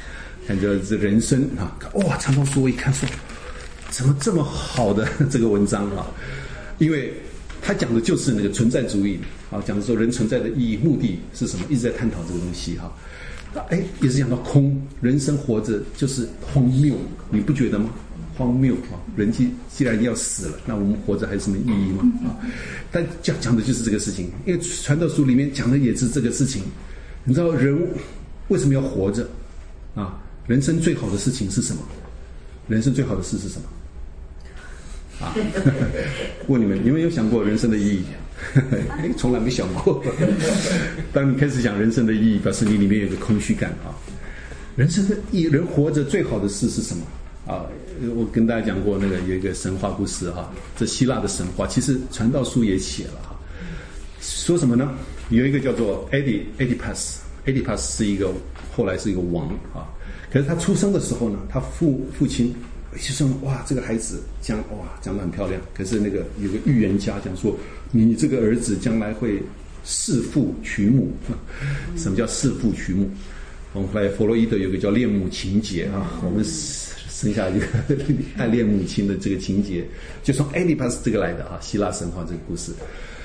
看这这人生啊，哇，传道书我一看说，怎么这么好的这个文章啊？因为他讲的就是那个存在主义啊，讲的说人存在的意义、目的是什么，一直在探讨这个东西哈。哎，也是讲到空，人生活着就是荒谬，你不觉得吗？荒谬啊！人既既然要死了，那我们活着还有什么意义吗？啊！但讲讲的就是这个事情，因为传道书里面讲的也是这个事情。你知道人为什么要活着？啊，人生最好的事情是什么？人生最好的事是什么？啊，问你们，你们有想过人生的意义？从来没想过。当你开始想人生的意义，表示你里面有个空虚感啊。人生的意义，人活着最好的事是什么？啊，我跟大家讲过那个有一个神话故事哈，这希腊的神话，其实传道书也写了哈。说什么呢？有一个叫做 Edi Oedipus，Oedipus 是一个后来是一个王啊。可是他出生的时候呢，他父父亲就说哇，这个孩子将哇长得很漂亮。可是那个有个预言家讲说，你这个儿子将来会弑父娶母。什么叫弑父娶母？我们后来弗洛伊德有个叫恋母情节啊，我们生下一个爱恋母亲的这个情节，就从 Oedipus 这个来的啊，希腊神话这个故事。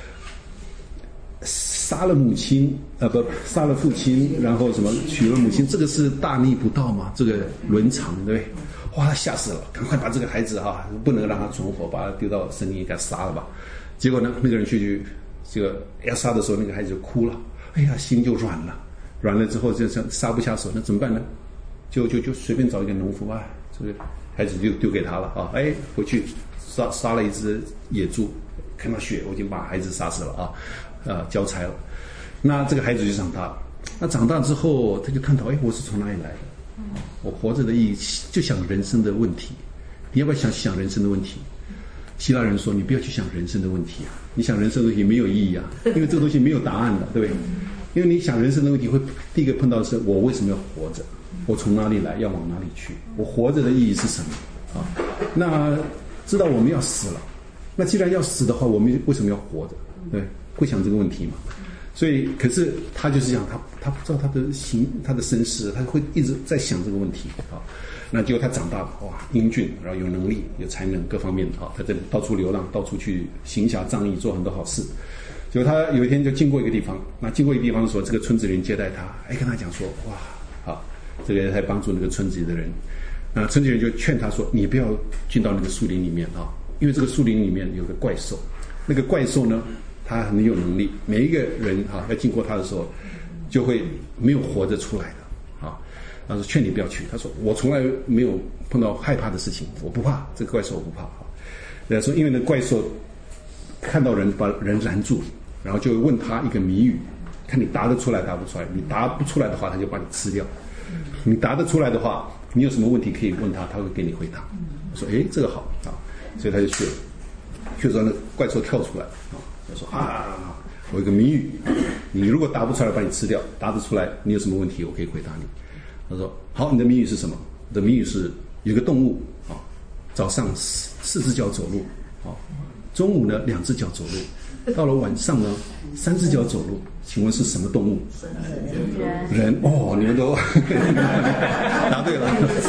杀了母亲，呃不，杀了父亲，然后什么娶了母亲，这个是大逆不道嘛？这个伦常，对不对？哇，他吓死了，赶快把这个孩子啊，不能让他存活，把他丢到森林里给他杀了吧。结果呢，那个人去去这个要杀的时候，那个孩子就哭了，哎呀，心就软了，软了之后就杀不下手，那怎么办呢？就就就随便找一个农夫啊，这个孩子就丢给他了啊，哎，回去杀杀了一只野猪，看到血，我已经把孩子杀死了啊。啊，交差了。那这个孩子就长大了。那长大之后，他就探讨：哎，我是从哪里来的？我活着的意义，就想人生的问题。你要不要想想人生的问题？希腊人说：你不要去想人生的问题啊！你想人生的问题没有意义啊，因为这个东西没有答案的，对不对？因为你想人生的问题，会第一个碰到的是：我为什么要活着？我从哪里来？要往哪里去？我活着的意义是什么？啊，那知道我们要死了。那既然要死的话，我们为什么要活着？对。会想这个问题嘛？所以，可是他就是讲他他不知道他的行他的身世，他会一直在想这个问题啊。那结果他长大了，哇，英俊，然后有能力、有才能，各方面啊，他在到处流浪，到处去行侠仗义，做很多好事。结果他有一天就经过一个地方，那经过一个地方的时候，这个村子人接待他，哎，跟他讲说，哇，好，这个还帮助那个村子里的人。那村子人就劝他说，你不要进到那个树林里面啊，因为这个树林里面有个怪兽，那个怪兽呢。他很有能力，每一个人哈、啊、要经过他的时候，就会没有活着出来的啊。他说劝你不要去，他说我从来没有碰到害怕的事情，我不怕这个怪兽，我不怕啊。人家说因为那怪兽看到人把人拦住，然后就问他一个谜语，看你答得出来答不出来，你答不出来的话，他就把你吃掉；你答得出来的话，你有什么问题可以问他，他会给你回答。我说哎，这个好啊，所以他就去了，去了之后那怪兽跳出来啊。他说啊，我有个谜语，你如果答不出来，把你吃掉；答得出来，你有什么问题，我可以回答你。他说好，你的谜语是什么？我的谜语是有个动物啊，早上四四只脚走路啊，中午呢两只脚走路，到了晚上呢三只脚走路。请问是什么动物？人哦，你们都答对了。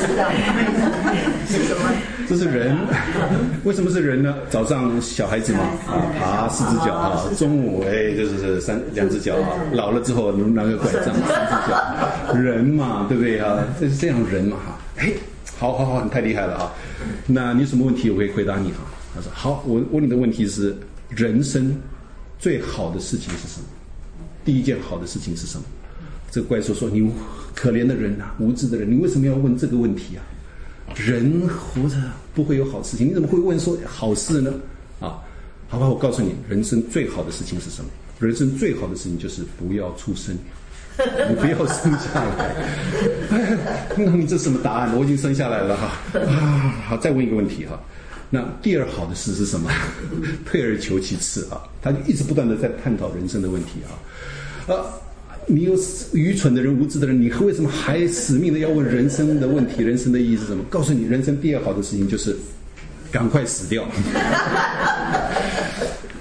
是什么？ 这是人。为什么是人呢？早上小孩子嘛，啊，爬四只脚啊，中午哎就是三两只脚啊，老了之后拿个拐杖三只脚，人嘛，对不对啊？这是这样人嘛哈。哎，好好好，你太厉害了啊！那你有什么问题我可以回答你啊？他说好，我问你的问题是人生最好的事情是什么？第一件好的事情是什么？这个怪兽说：“你可怜的人啊，无知的人，你为什么要问这个问题啊？人活着不会有好事情，你怎么会问说好事呢？啊，好吧，我告诉你，人生最好的事情是什么？人生最好的事情就是不要出生，你不要生下来。那你这什么答案？我已经生下来了哈。啊，好，再问一个问题哈。那第二好的事是什么？退而求其次啊，他就一直不断的在探讨人生的问题啊。呃，你有愚蠢的人、无知的人，你为什么还死命的要问人生的问题？人生的意义是什么？告诉你，人生第二好的事情就是赶快死掉。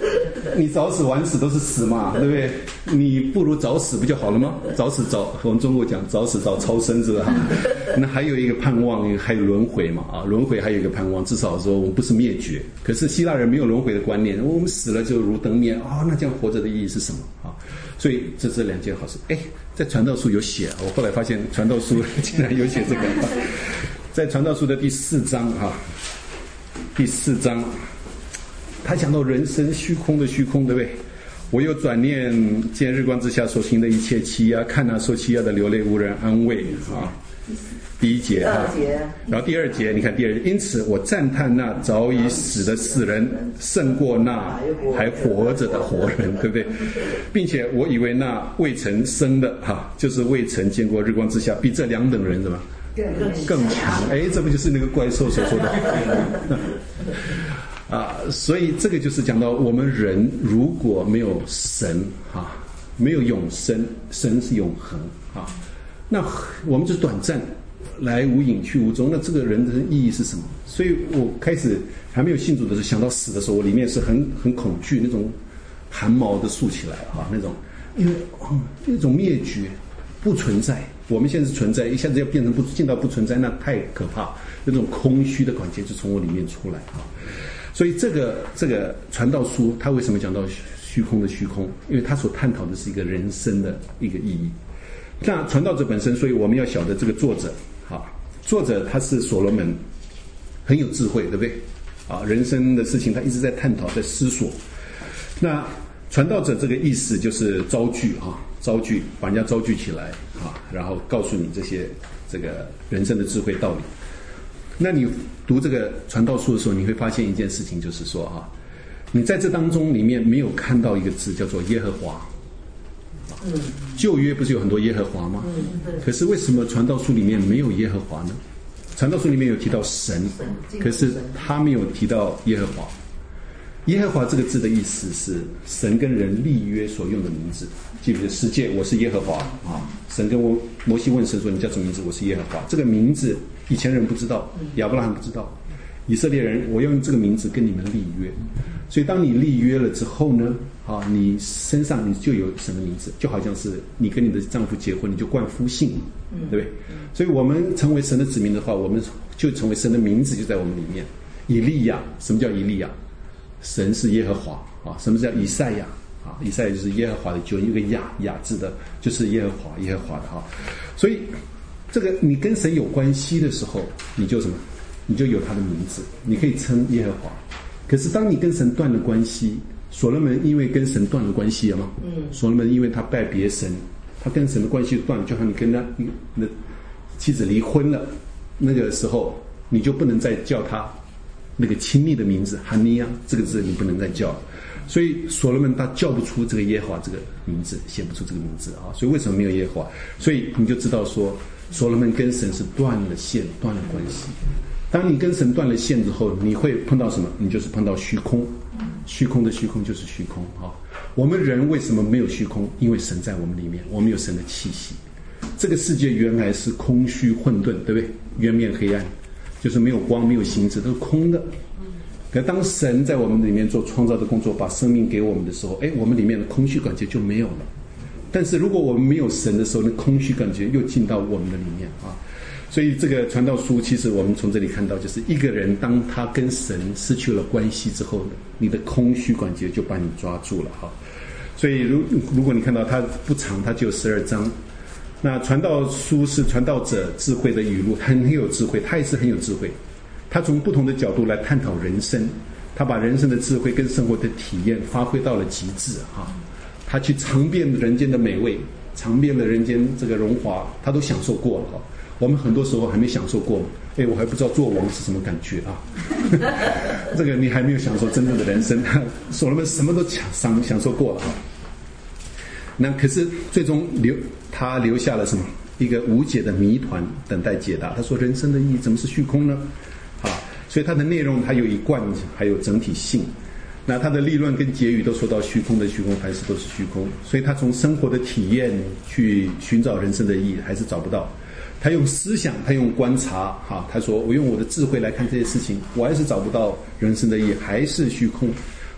你早死晚死都是死嘛，对不对？你不如早死不就好了吗？早死早，我们中国讲早死早超生是吧？那还有一个盼望，还有轮回嘛啊，轮回还有一个盼望，至少说我们不是灭绝。可是希腊人没有轮回的观念，我们死了就如灯灭啊、哦，那这样活着的意义是什么啊？所以这是两件好事。哎，在传道书有写，我后来发现传道书竟然有写这个，在传道书的第四章哈、啊，第四章。他讲到人生虚空的虚空，对不对？我又转念见日光之下所行的一切欺压，看那受欺压的流泪无人安慰啊。第一节啊，然后第二节，你看第二节，因此我赞叹那早已死的死人胜过那还活着的活人，对不对？并且我以为那未曾生的哈、啊，就是未曾见过日光之下，比这两等人什么更强？哎，这不就是那个怪兽所说的？啊，所以这个就是讲到我们人如果没有神啊，没有永生，神是永恒啊，那我们就短暂，来无影去无踪，那这个人的意义是什么？所以我开始还没有信主的时候，想到死的时候，我里面是很很恐惧，那种汗毛都竖起来啊，那种因为、嗯、那种灭绝不存在，我们现在是存在，一下子要变成不进到不存在，那太可怕，那种空虚的感觉就从我里面出来啊。所以这个这个传道书，它为什么讲到虚空的虚空？因为它所探讨的是一个人生的一个意义。那传道者本身，所以我们要晓得这个作者，啊，作者他是所罗门，很有智慧，对不对？啊，人生的事情他一直在探讨，在思索。那传道者这个意思就是招聚啊，招聚，把人家招聚起来啊，然后告诉你这些这个人生的智慧道理。那你读这个传道书的时候，你会发现一件事情，就是说啊，你在这当中里面没有看到一个字叫做耶和华。嗯，旧约不是有很多耶和华吗？嗯，可是为什么传道书里面没有耶和华呢？传道书里面有提到神，可是他没有提到耶和华。耶和华这个字的意思是神跟人立约所用的名字，记不记得十诫我是耶和华啊？神跟我摩西问神说你叫什么名字？我是耶和华。这个名字以前人不知道，亚伯拉罕不知道，以色列人我用这个名字跟你们立约。所以当你立约了之后呢，啊，你身上你就有神的名字，就好像是你跟你的丈夫结婚，你就冠夫姓，对不对？所以我们成为神的子民的话，我们就成为神的名字就在我们里面。以利亚，什么叫以利亚？神是耶和华啊，什么叫以赛亚啊？以赛亚就是耶和华的救恩，一个亚亚字的，就是耶和华耶和华的哈。所以这个你跟神有关系的时候，你就什么？你就有他的名字，你可以称耶和华。可是当你跟神断了关系，所罗门因为跟神断了关系了嘛，嗯，所罗门因为他拜别神，他跟神的关系断了，就像你跟他你的妻子离婚了，那个时候你就不能再叫他那个亲密的名字哈尼亚这个字，你不能再叫了。所以所罗门他叫不出这个耶和华这个名字，写不出这个名字啊。所以为什么没有耶和华？所以你就知道说，所罗门跟神是断了线，断了关系。当你跟神断了线之后，你会碰到什么？你就是碰到虚空，虚空的虚空就是虚空啊。我们人为什么没有虚空？因为神在我们里面，我们有神的气息。这个世界原来是空虚混沌，对不对？渊面黑暗，就是没有光，没有形质，都是空的。可当神在我们里面做创造的工作，把生命给我们的时候，哎，我们里面的空虚感觉就没有了。但是如果我们没有神的时候，那空虚感觉又进到我们的里面啊。所以这个传道书，其实我们从这里看到，就是一个人当他跟神失去了关系之后呢，你的空虚感觉就把你抓住了哈。所以如如果你看到它不长，它只有十二章。那传道书是传道者智慧的语录，他很有智慧，他也是很有智慧。他从不同的角度来探讨人生，他把人生的智慧跟生活的体验发挥到了极致哈。他去尝遍人间的美味，尝遍了人间这个荣华，他都享受过了哈。我们很多时候还没享受过，哎，我还不知道做王是什么感觉啊！这个你还没有享受真正的人生，所罗门什么都享享受过了啊。那可是最终留他留下了什么？一个无解的谜团等待解答。他说：“人生的意义怎么是虚空呢？”啊，所以它的内容它有一贯，还有整体性。那他的立论跟结语都说到虚空的虚空，凡事都是虚空。所以他从生活的体验去寻找人生的意义，还是找不到。他用思想，他用观察，哈、啊，他说我用我的智慧来看这些事情，我还是找不到人生的意义，还是虚空。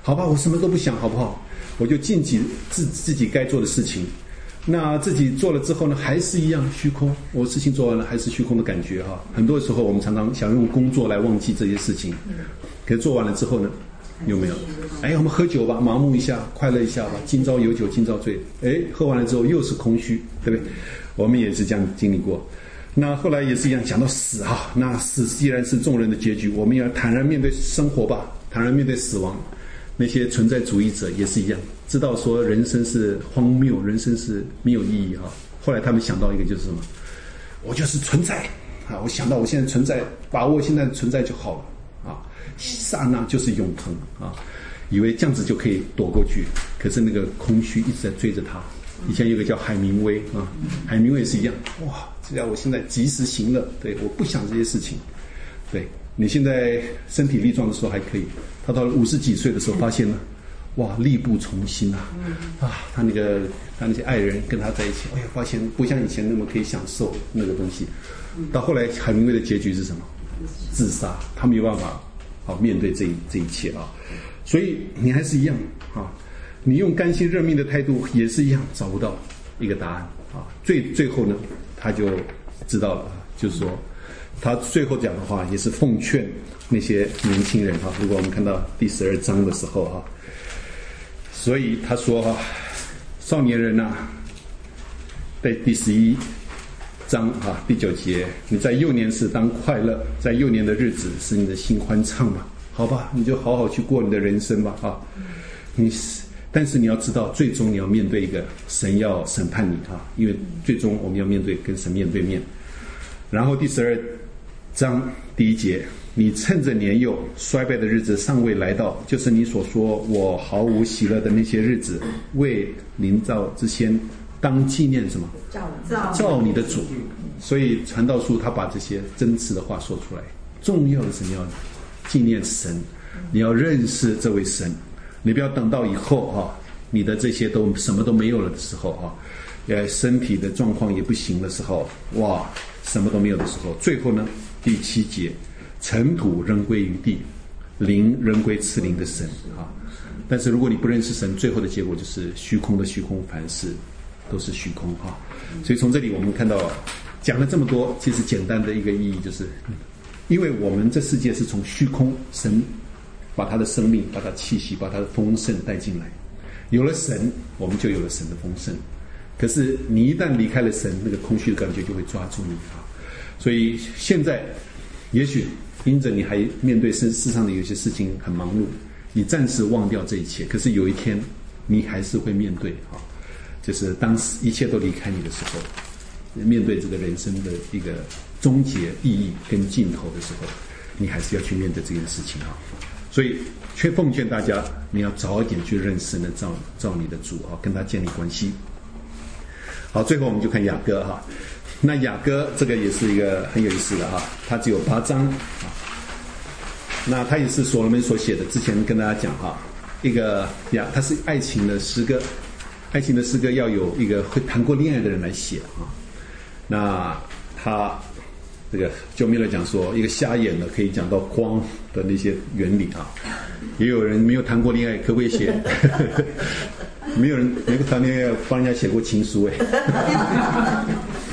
好吧，我什么都不想，好不好？我就尽己自自己该做的事情。那自己做了之后呢，还是一样虚空。我事情做完了，还是虚空的感觉哈。很多时候我们常常想用工作来忘记这些事情，可是做完了之后呢，有没有？哎，我们喝酒吧，盲目一下，快乐一下吧。今朝有酒今朝醉。哎，喝完了之后又是空虚，对不对？我们也是这样经历过。那后来也是一样，讲到死啊，那死既然是众人的结局，我们要坦然面对生活吧，坦然面对死亡。那些存在主义者也是一样，知道说人生是荒谬，人生是没有意义啊。后来他们想到一个就是什么？我就是存在啊！我想到我现在存在，把握现在的存在就好了啊！刹那就是永恒啊！以为这样子就可以躲过去，可是那个空虚一直在追着他。以前有个叫海明威啊，海明威也是一样，哇！只要我现在及时行乐，对，我不想这些事情，对。你现在身体力壮的时候还可以，他到了五十几岁的时候发现呢，哇，力不从心啊！啊，他那个他那些爱人跟他在一起，哎呀，发现不像以前那么可以享受那个东西。到后来海明威的结局是什么？自杀，他没有办法好面对这一这一切啊。所以你还是一样啊，你用甘心认命的态度也是一样，找不到一个答案啊。最最后呢，他就知道了，就是说。他最后讲的话也是奉劝那些年轻人哈，如果我们看到第十二章的时候哈，所以他说哈，少年人呐、啊，在第十一章哈第九节，你在幼年时当快乐，在幼年的日子使你的心欢畅吧，好吧，你就好好去过你的人生吧啊，你但是你要知道，最终你要面对一个神要审判你啊，因为最终我们要面对跟神面对面。然后第十二章第一节，你趁着年幼衰败的日子尚未来到，就是你所说我毫无喜乐的那些日子，未临到之先，当纪念什么？造造你的主。所以传道书他把这些真实的话说出来。重要的是你要纪念神，你要认识这位神，你不要等到以后啊，你的这些都什么都没有了的时候啊，呃，身体的状况也不行的时候，哇，什么都没有的时候，最后呢？第七节，尘土仍归于地，灵仍归赐灵的神啊！但是如果你不认识神，最后的结果就是虚空的虚空，凡事都是虚空啊！所以从这里我们看到，讲了这么多，其实简单的一个意义就是，因为我们这世界是从虚空，神把他的生命、把他的气息、把他的丰盛带进来，有了神，我们就有了神的丰盛。可是你一旦离开了神，那个空虚的感觉就会抓住你啊！所以现在，也许因着你还面对世世上的有些事情很忙碌，你暂时忘掉这一切。可是有一天，你还是会面对啊，就是当一切都离开你的时候，面对这个人生的一个终结意义跟尽头的时候，你还是要去面对这件事情啊。所以，却奉劝大家，你要早一点去认识那造造你的主啊，跟他建立关系。好，最后我们就看雅歌哈。那雅歌这个也是一个很有意思的哈，它只有八章啊。那它也是所罗门所写的，之前跟大家讲哈，一个雅，它是爱情的诗歌，爱情的诗歌要有一个会谈过恋爱的人来写啊。那他这个就米勒讲说，一个瞎眼的可以讲到光的那些原理啊。也有人没有谈过恋爱，可不可以写？没有人没有谈恋爱，帮人家写过情书哎。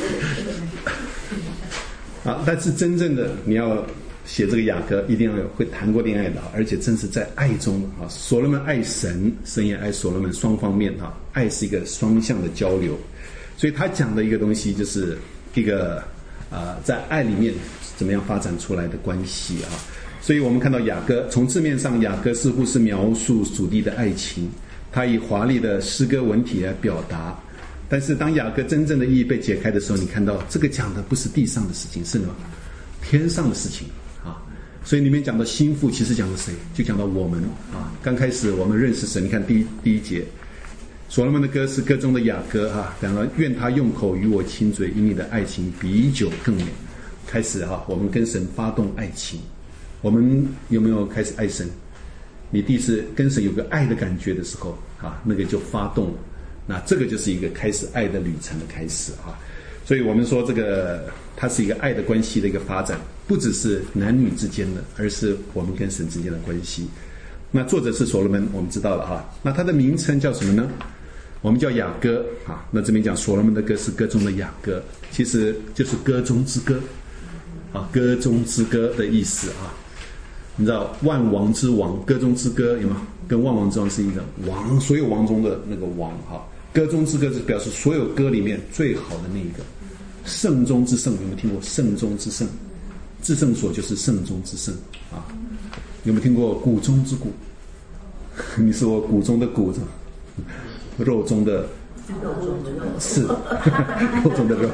啊，但是真正的你要写这个雅歌，一定要有会谈过恋爱的，而且正是在爱中啊。所罗门爱神，神也爱所罗门，双方面啊，爱是一个双向的交流。所以他讲的一个东西，就是一个啊、呃，在爱里面怎么样发展出来的关系啊。所以我们看到雅歌，从字面上，雅歌似乎是描述属地的爱情，它以华丽的诗歌文体来表达。但是当雅歌真正的意义被解开的时候，你看到这个讲的不是地上的事情，是什么？天上的事情啊！所以里面讲到心腹，其实讲的谁？就讲到我们啊。刚开始我们认识神，你看第一第一节，所罗门的歌是歌中的雅歌哈，讲到愿他用口与我亲嘴，因你的爱情比酒更美。开始哈，我们跟神发动爱情，我们有没有开始爱神？你第一次跟神有个爱的感觉的时候啊，那个就发动了。那这个就是一个开始爱的旅程的开始啊，所以我们说这个它是一个爱的关系的一个发展，不只是男女之间的，而是我们跟神之间的关系。 那作者是所罗门，我们知道了哈。那他的名称叫什么呢？我们叫雅歌啊。那这边讲所罗门的歌是歌中的雅歌，其实就是歌中之歌啊，歌中之歌的意思啊。你知道万王之王，歌中之歌有没有？跟万王之王是一个王，所有王中的那个王哈。歌中之歌是表示所有歌里面最好的那一个，圣中之圣，有没有听过？圣中之圣，至圣所就是圣中之圣啊。有没有听过骨中之骨？你是我骨中的骨，肉中的是肉中的肉，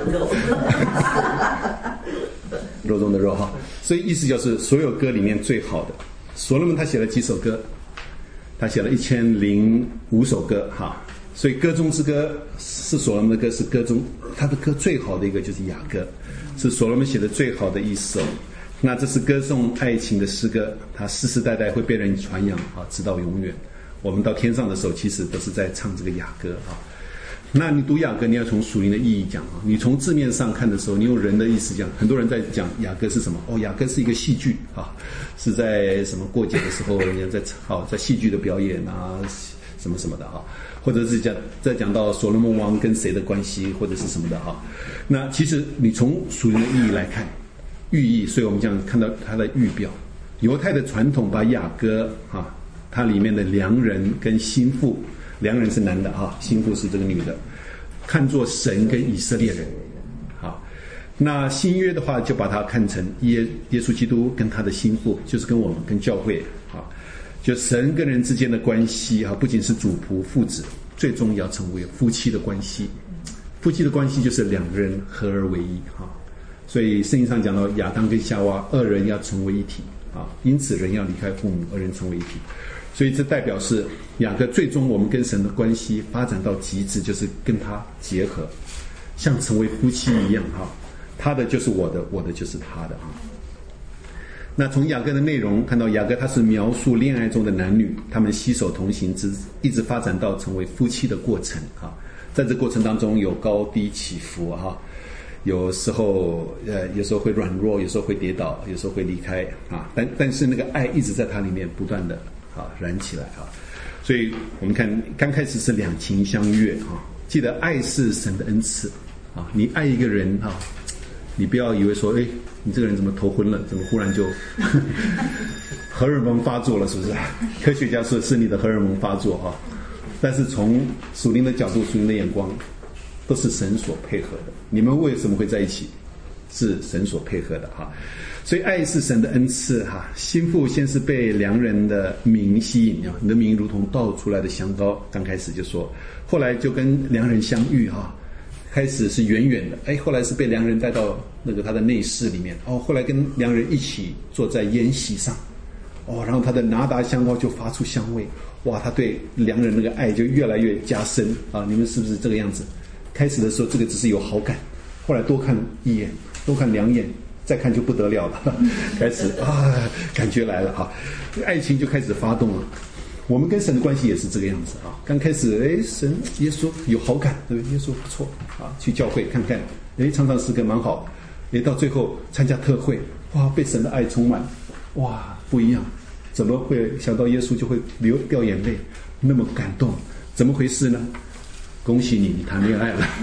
肉中的肉哈。所以意思就是所有歌里面最好的。所罗门他写了几首歌？他写了一千零五首歌哈。所以歌中之歌是所罗门的歌，是歌中他的歌最好的一个就是雅歌，是所罗门写的最好的一首。那这是歌颂爱情的诗歌，它世世代代会被人传扬啊，直到永远。我们到天上的时候，其实都是在唱这个雅歌啊。那你读雅歌，你要从属灵的意义讲啊。你从字面上看的时候，你用人的意思讲，很多人在讲雅歌是什么？哦，雅歌是一个戏剧啊，是在什么过节的时候，人家在好在戏剧的表演啊，什么什么的啊，或者是讲在讲到所罗门王跟谁的关系，或者是什么的啊。那其实你从属灵的意义来看。寓意，所以我们讲看到它的预表。犹太的传统把雅歌啊，它里面的良人跟心腹，良人是男的啊，心腹是这个女的，看作神跟以色列人。好，那新约的话就把它看成耶耶稣基督跟他的心腹，就是跟我们跟教会啊，就神跟人之间的关系啊，不仅是主仆父子，最终要成为夫妻的关系。夫妻的关系就是两个人合而为一哈。所以圣经上讲到亚当跟夏娃二人要成为一体啊，因此人要离开父母，二人成为一体。所以这代表是雅各最终我们跟神的关系发展到极致，就是跟他结合，像成为夫妻一样哈。他的就是我的，我的就是他的啊。那从雅各的内容看到，雅各他是描述恋爱中的男女，他们携手同行之，一直发展到成为夫妻的过程啊。在这过程当中有高低起伏哈。有时候呃，有时候会软弱，有时候会跌倒，有时候会离开啊。但但是那个爱一直在它里面不断的啊燃起来啊。所以我们看刚开始是两情相悦啊。记得爱是神的恩赐啊。你爱一个人啊，你不要以为说，哎，你这个人怎么头昏了，怎么忽然就荷尔蒙发作了，是不是？科学家说是你的荷尔蒙发作啊。但是从属灵的角度，属灵的眼光。都是神所配合的，你们为什么会在一起？是神所配合的哈。所以爱是神的恩赐哈。心腹先是被良人的名吸引啊，你的名如同倒出来的香膏，刚开始就说，后来就跟良人相遇哈。开始是远远的，哎，后来是被良人带到那个他的内室里面，哦，后来跟良人一起坐在筵席上，哦，然后他的拿达香膏就发出香味，哇，他对良人那个爱就越来越加深啊。你们是不是这个样子？开始的时候这个只是有好感，后来多看一眼，多看两眼，再看就不得了了，开始啊，感觉来了哈，爱情就开始发动了。我们跟神的关系也是这个样子啊。刚开始，哎，神耶稣有好感，对不对？耶稣不错啊，去教会看看，哎，唱唱诗歌蛮好，哎，到最后参加特会，哇，被神的爱充满，哇，不一样，怎么会想到耶稣就会流掉眼泪，那么感动？怎么回事呢？恭喜你，你谈恋爱了。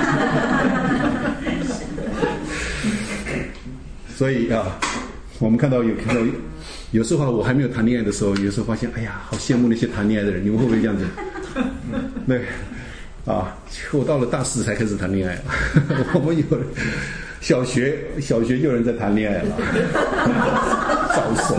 所以啊，我们看到有看到有时候我还没有谈恋爱的时候，有时候发现，哎呀，好羡慕那些谈恋爱的人。你们会不会这样子？对，啊，我到了大四才开始谈恋爱。我们有小学小学就有人在谈恋爱了，早熟。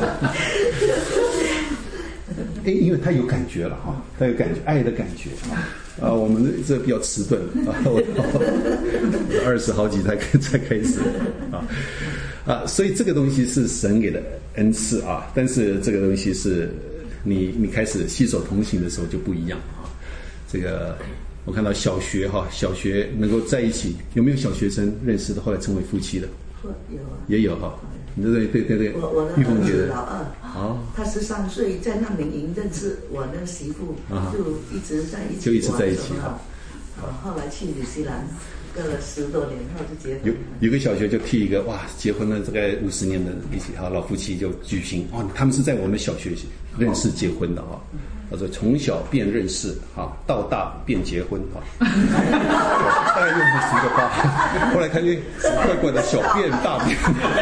哎，因为他有感觉了哈，他有感觉，爱的感觉啊。啊，我们这比较迟钝啊，我二十好几才才开始啊啊，所以这个东西是神给的恩赐啊，但是这个东西是你你开始携手同行的时候就不一样啊。这个我看到小学哈，小学能够在一起，有没有小学生认识的后来成为夫妻的？ 有啊， 也有哈。对对对对， 我我的儿子老二， 哦， 他十三岁在难民营认识我的媳妇，啊、就一直在一起， 就一直在一起哈。后来去纽西兰，隔了十多年后就结婚。 有有个小学就替一个哇，结婚了大概五十年的一起哈老夫妻就举行哦，他们是在我们小学认识结婚的哈。他说从小便认识啊，到大便结婚啊，大概用了十个八，后来看见怪怪的小便大便。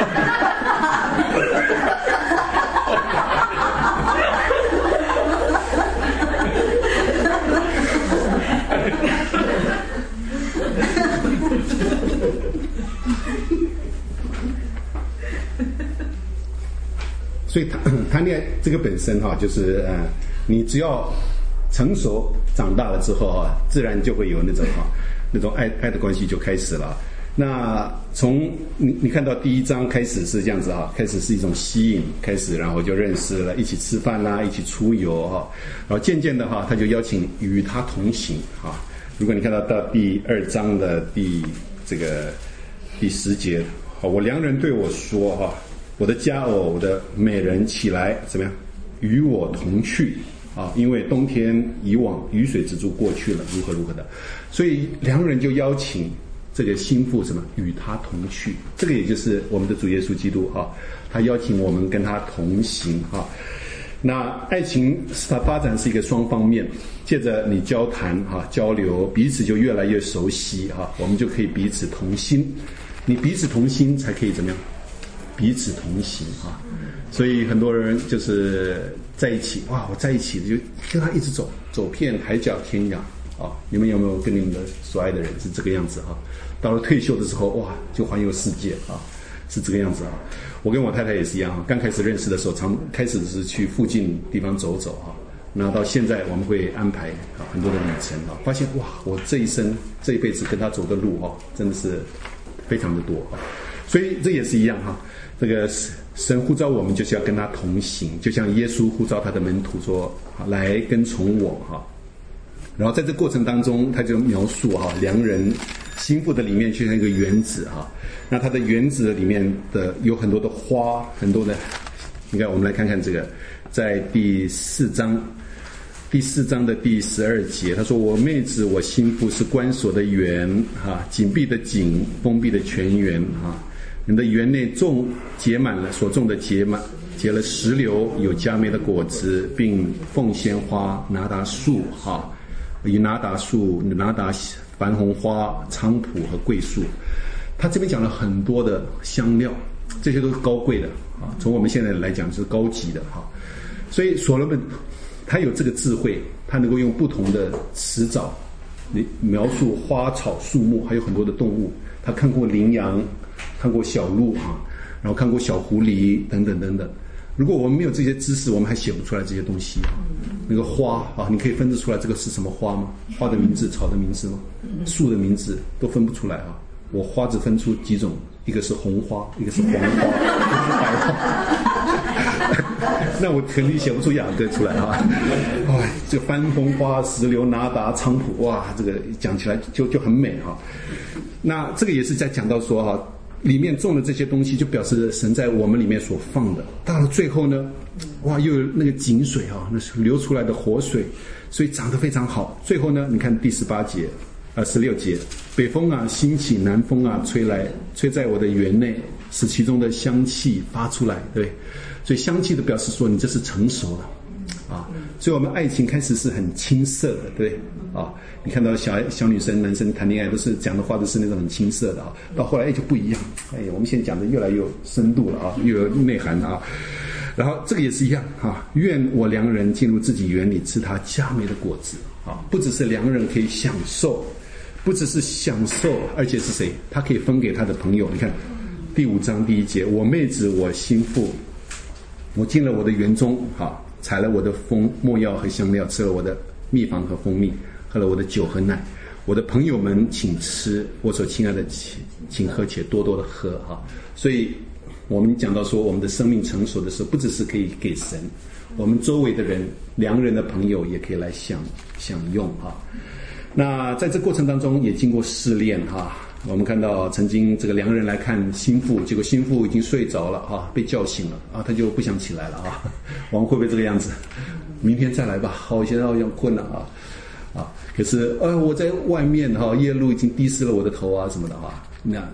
所以谈谈恋爱这个本身哈、啊，就是呃，你只要成熟长大了之后啊，自然就会有那种哈、啊、那种爱爱的关系就开始了。那从你你看到第一章开始是这样子哈、啊，开始是一种吸引，开始然后就认识了，一起吃饭啦，一起出游哈、啊，然后渐渐的哈、啊，他就邀请与他同行哈、啊。如果你看到到第二章的第这个第十节，好，我良人对我说哈。我的佳偶，我的美人起来，怎么样？与我同去啊！因为冬天以往雨水之助过去了，如何如何的，所以良人就邀请这个心腹什么与他同去。这个也就是我们的主耶稣基督啊，他邀请我们跟他同行啊。那爱情它发展是一个双方面，借着你交谈哈、交流，彼此就越来越熟悉哈，我们就可以彼此同心。你彼此同心，才可以怎么样？彼此同行啊，所以很多人就是在一起，哇，我在一起就跟他一直走，走遍海角天涯啊。你们有没有跟你们的所爱的人是这个样子啊？到了退休的时候，哇，就环游世界啊，是这个样子啊。我跟我太太也是一样啊，刚开始认识的时候，常开始是去附近地方走走啊。那到现在我们会安排啊很多的旅程啊，发现哇，我这一生这一辈子跟他走的路啊，真的是非常的多啊。所以这也是一样哈、啊。这个神呼召我们就是要跟他同行，就像耶稣呼召他的门徒说：“来跟从我哈。”然后在这过程当中，他就描述哈良人心腹的里面就像一个园子哈，那它的园子里面的有很多的花，很多的，你看我们来看看这个，在第四章第四章的第十二节，他说：“我妹子，我心腹是关锁的园哈，紧闭的井，封闭的泉源哈。”你的园内种结满了，所种的结满结了石榴，有佳美的果子，并凤仙花、拿达树哈，以拿达树、拿达矾红花、菖蒲和桂树。他这边讲了很多的香料，这些都是高贵的啊。从我们现在来讲是高级的哈。所以所罗门他有这个智慧，他能够用不同的词藻描述花草树木，还有很多的动物。他看过羚羊。看过小鹿啊，然后看过小狐狸等等等等。如果我们没有这些知识，我们还写不出来这些东西啊。那个花啊，你可以分得出来这个是什么花吗？花的名字、草的名字吗？树的名字都分不出来啊。我花只分出几种，一个是红花，一个是黄花，一个是白花。那我肯定写不出雅歌出来啊。哎，这个矾红花、石榴、拿达、菖蒲，哇，这个讲起来就就很美哈、啊。那这个也是在讲到说哈、啊。里面种的这些东西，就表示神在我们里面所放的。到了最后呢，哇，又有那个井水啊，那是流出来的活水，所以长得非常好。最后呢，你看第十八节，呃，十六节，北风啊兴起，南风啊吹来，吹在我的园内，使其中的香气发出来，对。所以香气的表示说，你这是成熟了。啊，所以我们爱情开始是很青涩的，对啊，你看到小小女生、男生谈恋爱都是讲的话都是那种很青涩的啊，到后来哎就不一样，哎，我们现在讲的越来越有深度了啊，又有内涵了啊。然后这个也是一样啊，愿我良人进入自己园里吃他佳美的果子啊，不只是良人可以享受，不只是享受，而且是谁？他可以分给他的朋友。你看第五章第一节，我妹子，我心腹，我进了我的园中啊。采了我的蜂没药和香料，吃了我的蜜房和蜂蜜，喝了我的酒和奶。我的朋友们请吃，我所亲爱的请请喝，且多多的喝啊！所以我们讲到说，我们的生命成熟的时候，不只是可以给神，我们周围的人、良人的朋友也可以来享享用啊。那在这过程当中，也经过试炼哈。我们看到曾经这个良人来看心腹，结果心腹已经睡着了啊，被叫醒了啊，他就不想起来了啊。我们会不会这个样子？明天再来吧，好，我现在要要困了啊啊！可是呃，我在外面哈、啊，夜路已经滴湿了我的头啊什么的啊。那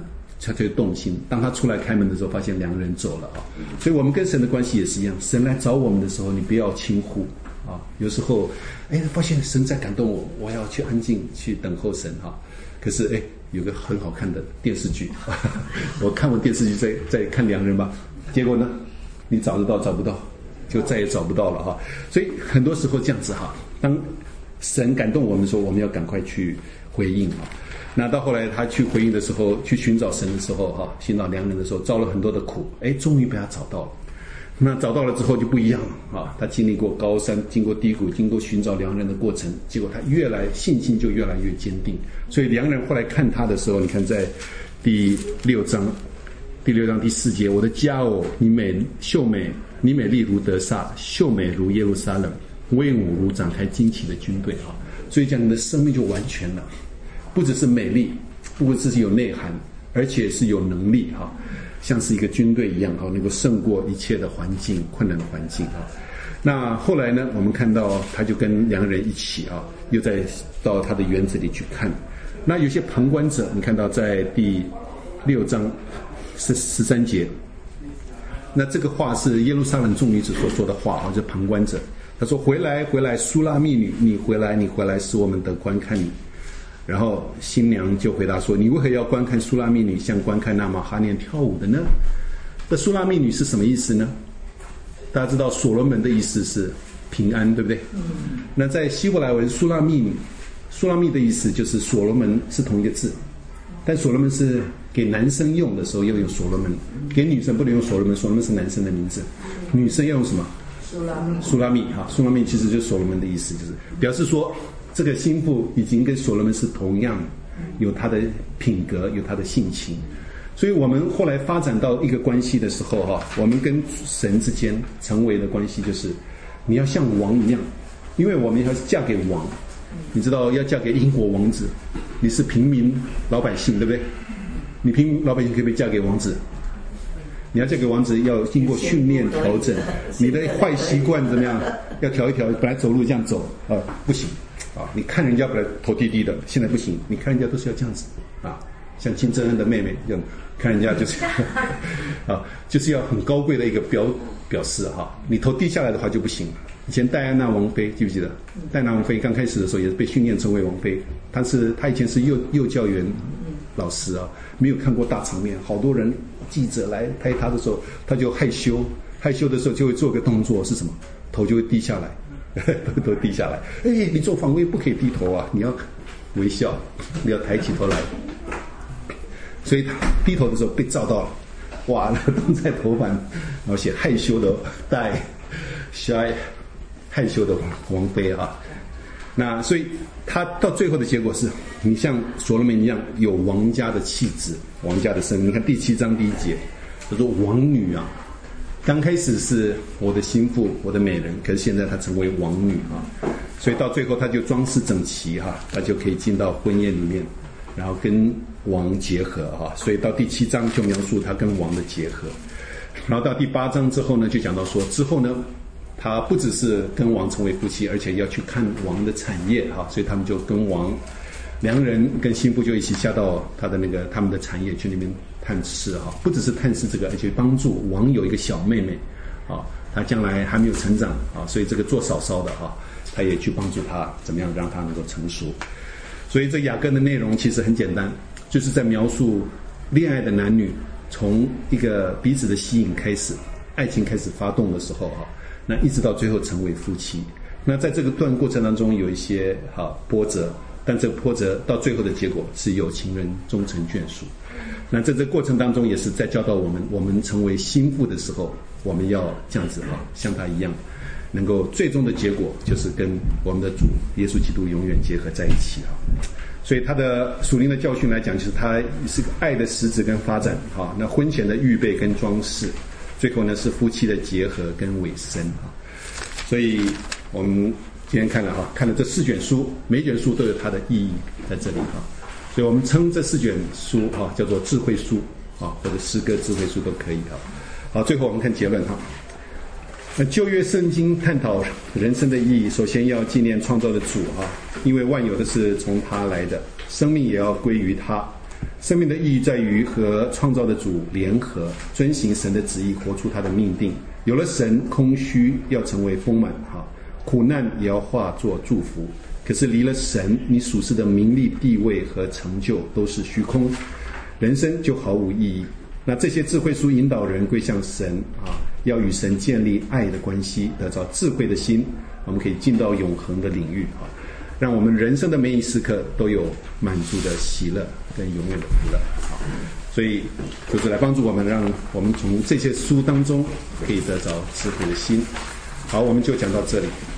他就动心。当他出来开门的时候，发现两个人走了啊。所以我们跟神的关系也是一样，神来找我们的时候，你不要轻忽啊。有时候，哎，发现神在感动我，我要去安静去等候神哈。可是，哎，有个很好看的电视剧，我看完电视剧再再看良人吧，结果呢，你找得到找不到，就再也找不到了哈。所以很多时候这样子哈，当神感动我们的时候，我们要赶快去回应啊。那到后来他去回应的时候，去寻找神的时候哈，寻找良人的时候，遭了很多的苦，哎，终于被他找到了。那找到了之后就不一样了啊！他经历过高山，经过低谷，经过寻找良人的过程，结果他越来信心就越来越坚定。所以良人后来看他的时候，你看在第六章，第六章第四节，我的佳偶，你美秀美，你美丽如得撒，秀美如耶路撒冷，威武如展开旌旗的军队啊！所以讲你的生命就完全了，不只是美丽，不只是有内涵，而且是有能力哈。像是一个军队一样啊，能够胜过一切的环境，困难的环境啊。那后来呢，我们看到他就跟良人一起啊，又在到他的园子里去看。那有些旁观者，你看到在第六章十十三节，那这个话是耶路撒冷众女子所说的话啊，这旁观者。他说：“回来，回来，书拉密女，你回来，你回来，使我们得观看你。”然后新娘就回答说：“你为何要观看书拉密女，像观看那玛哈念跳舞的呢？”这书拉密女是什么意思呢？大家知道所罗门的意思是平安，对不对？那在希伯来文书拉密女，书拉密的意思就是所罗门是同一个字，但所罗门是给男生用的时候要用所罗门，给女生不能用所罗门，所罗门是男生的名字，女生要用什么？ 书拉密。 书拉密哈，书拉密其实就是所罗门的意思，就是表示说这个心腹已经跟所罗门是同样，有他的品格，有他的性情。所以我们后来发展到一个关系的时候哈，我们跟神之间成为的关系就是你要像王一样，因为我们要嫁给王，你知道要嫁给英国王子，你是平民老百姓，对不对？你平民老百姓可不可以嫁给王子？你要嫁给王子要经过训练调整，你的坏习惯怎么样要调一调，本来走路这样走啊不行啊，你看人家本来头低低的，现在不行，你看人家都是要这样子啊，像金正恩的妹妹这样看人家就是啊，就是要很高贵的一个表表示哈，你头低下来的话就不行。以前戴安娜王妃记不记得？戴安娜王妃刚开始的时候也是被训练成为王妃，但是她以前是幼幼教员老师啊，没有看过大场面，好多人记者来拍她的时候，她就害羞，害羞的时候就会做个动作是什么？头就会低下来，都低下来。哎，你做访问不可以低头啊，你要微笑，你要抬起头来。所以他低头的时候被照到了，哇，那动在头版，然后写害羞的戴 shy 害羞的王妃啊。那所以他到最后的结果是，你像所罗门一样有王家的气质，王家的声音。你看第七章第一节，他说王女啊，刚开始是我的心腹，我的美人，可是现在她成为王女啊。所以到最后她就装饰整齐哈、啊，她就可以进到婚宴里面，然后跟王结合哈、啊。所以到第七章就描述她跟王的结合，然后到第八章之后呢，就讲到说之后呢，他不只是跟王成为夫妻，而且要去看王的产业哈，所以他们就跟王良人跟心腹就一起下到他的那个他们的产业去那边探视哈，不只是探视这个，而且帮助王有一个小妹妹啊，她将来还没有成长啊，所以这个做嫂嫂的哈，他也去帮助她怎么样让她能够成熟。所以这雅歌的内容其实很简单，就是在描述恋爱的男女从一个彼此的吸引开始，爱情开始发动的时候哈。那一直到最后成为夫妻，那在这个段过程当中有一些好波折，但这个波折到最后的结果是有情人终成眷属。那在这个过程当中也是在教导我们，我们成为心腹的时候，我们要这样子哈，像他一样，能够最终的结果就是跟我们的主耶稣基督永远结合在一起哈。所以他的属灵的教训来讲，就是他是个爱的实质跟发展哈。那婚前的预备跟装饰。最后呢是夫妻的结合跟尾声啊，所以我们今天看了哈，看了这四卷书，每卷书都有它的意义在这里哈，所以我们称这四卷书哈叫做智慧书啊，或者诗歌智慧书都可以哈。好，最后我们看结论哈。那旧约圣经探讨人生的意义，首先要纪念创造的主哈，因为万有的是从他来的，生命也要归于他。 生命的意义在于和创造的主联合，遵行神的旨意，活出他的命定。有了神，空虚要成为丰满，哈，苦难也要化作祝福。可是离了神，你属世的名利、地位和成就都是虚空，人生就毫无意义。那这些智慧书引导人归向神啊，要与神建立爱的关系，得着智慧的心，我们可以进到永恒的领域啊，让我们人生的每一时刻都有满足的喜乐跟永远的福乐。好，所以就是来帮助我们，让我们从这些书当中可以得着智慧的心。好，我们就讲到这里。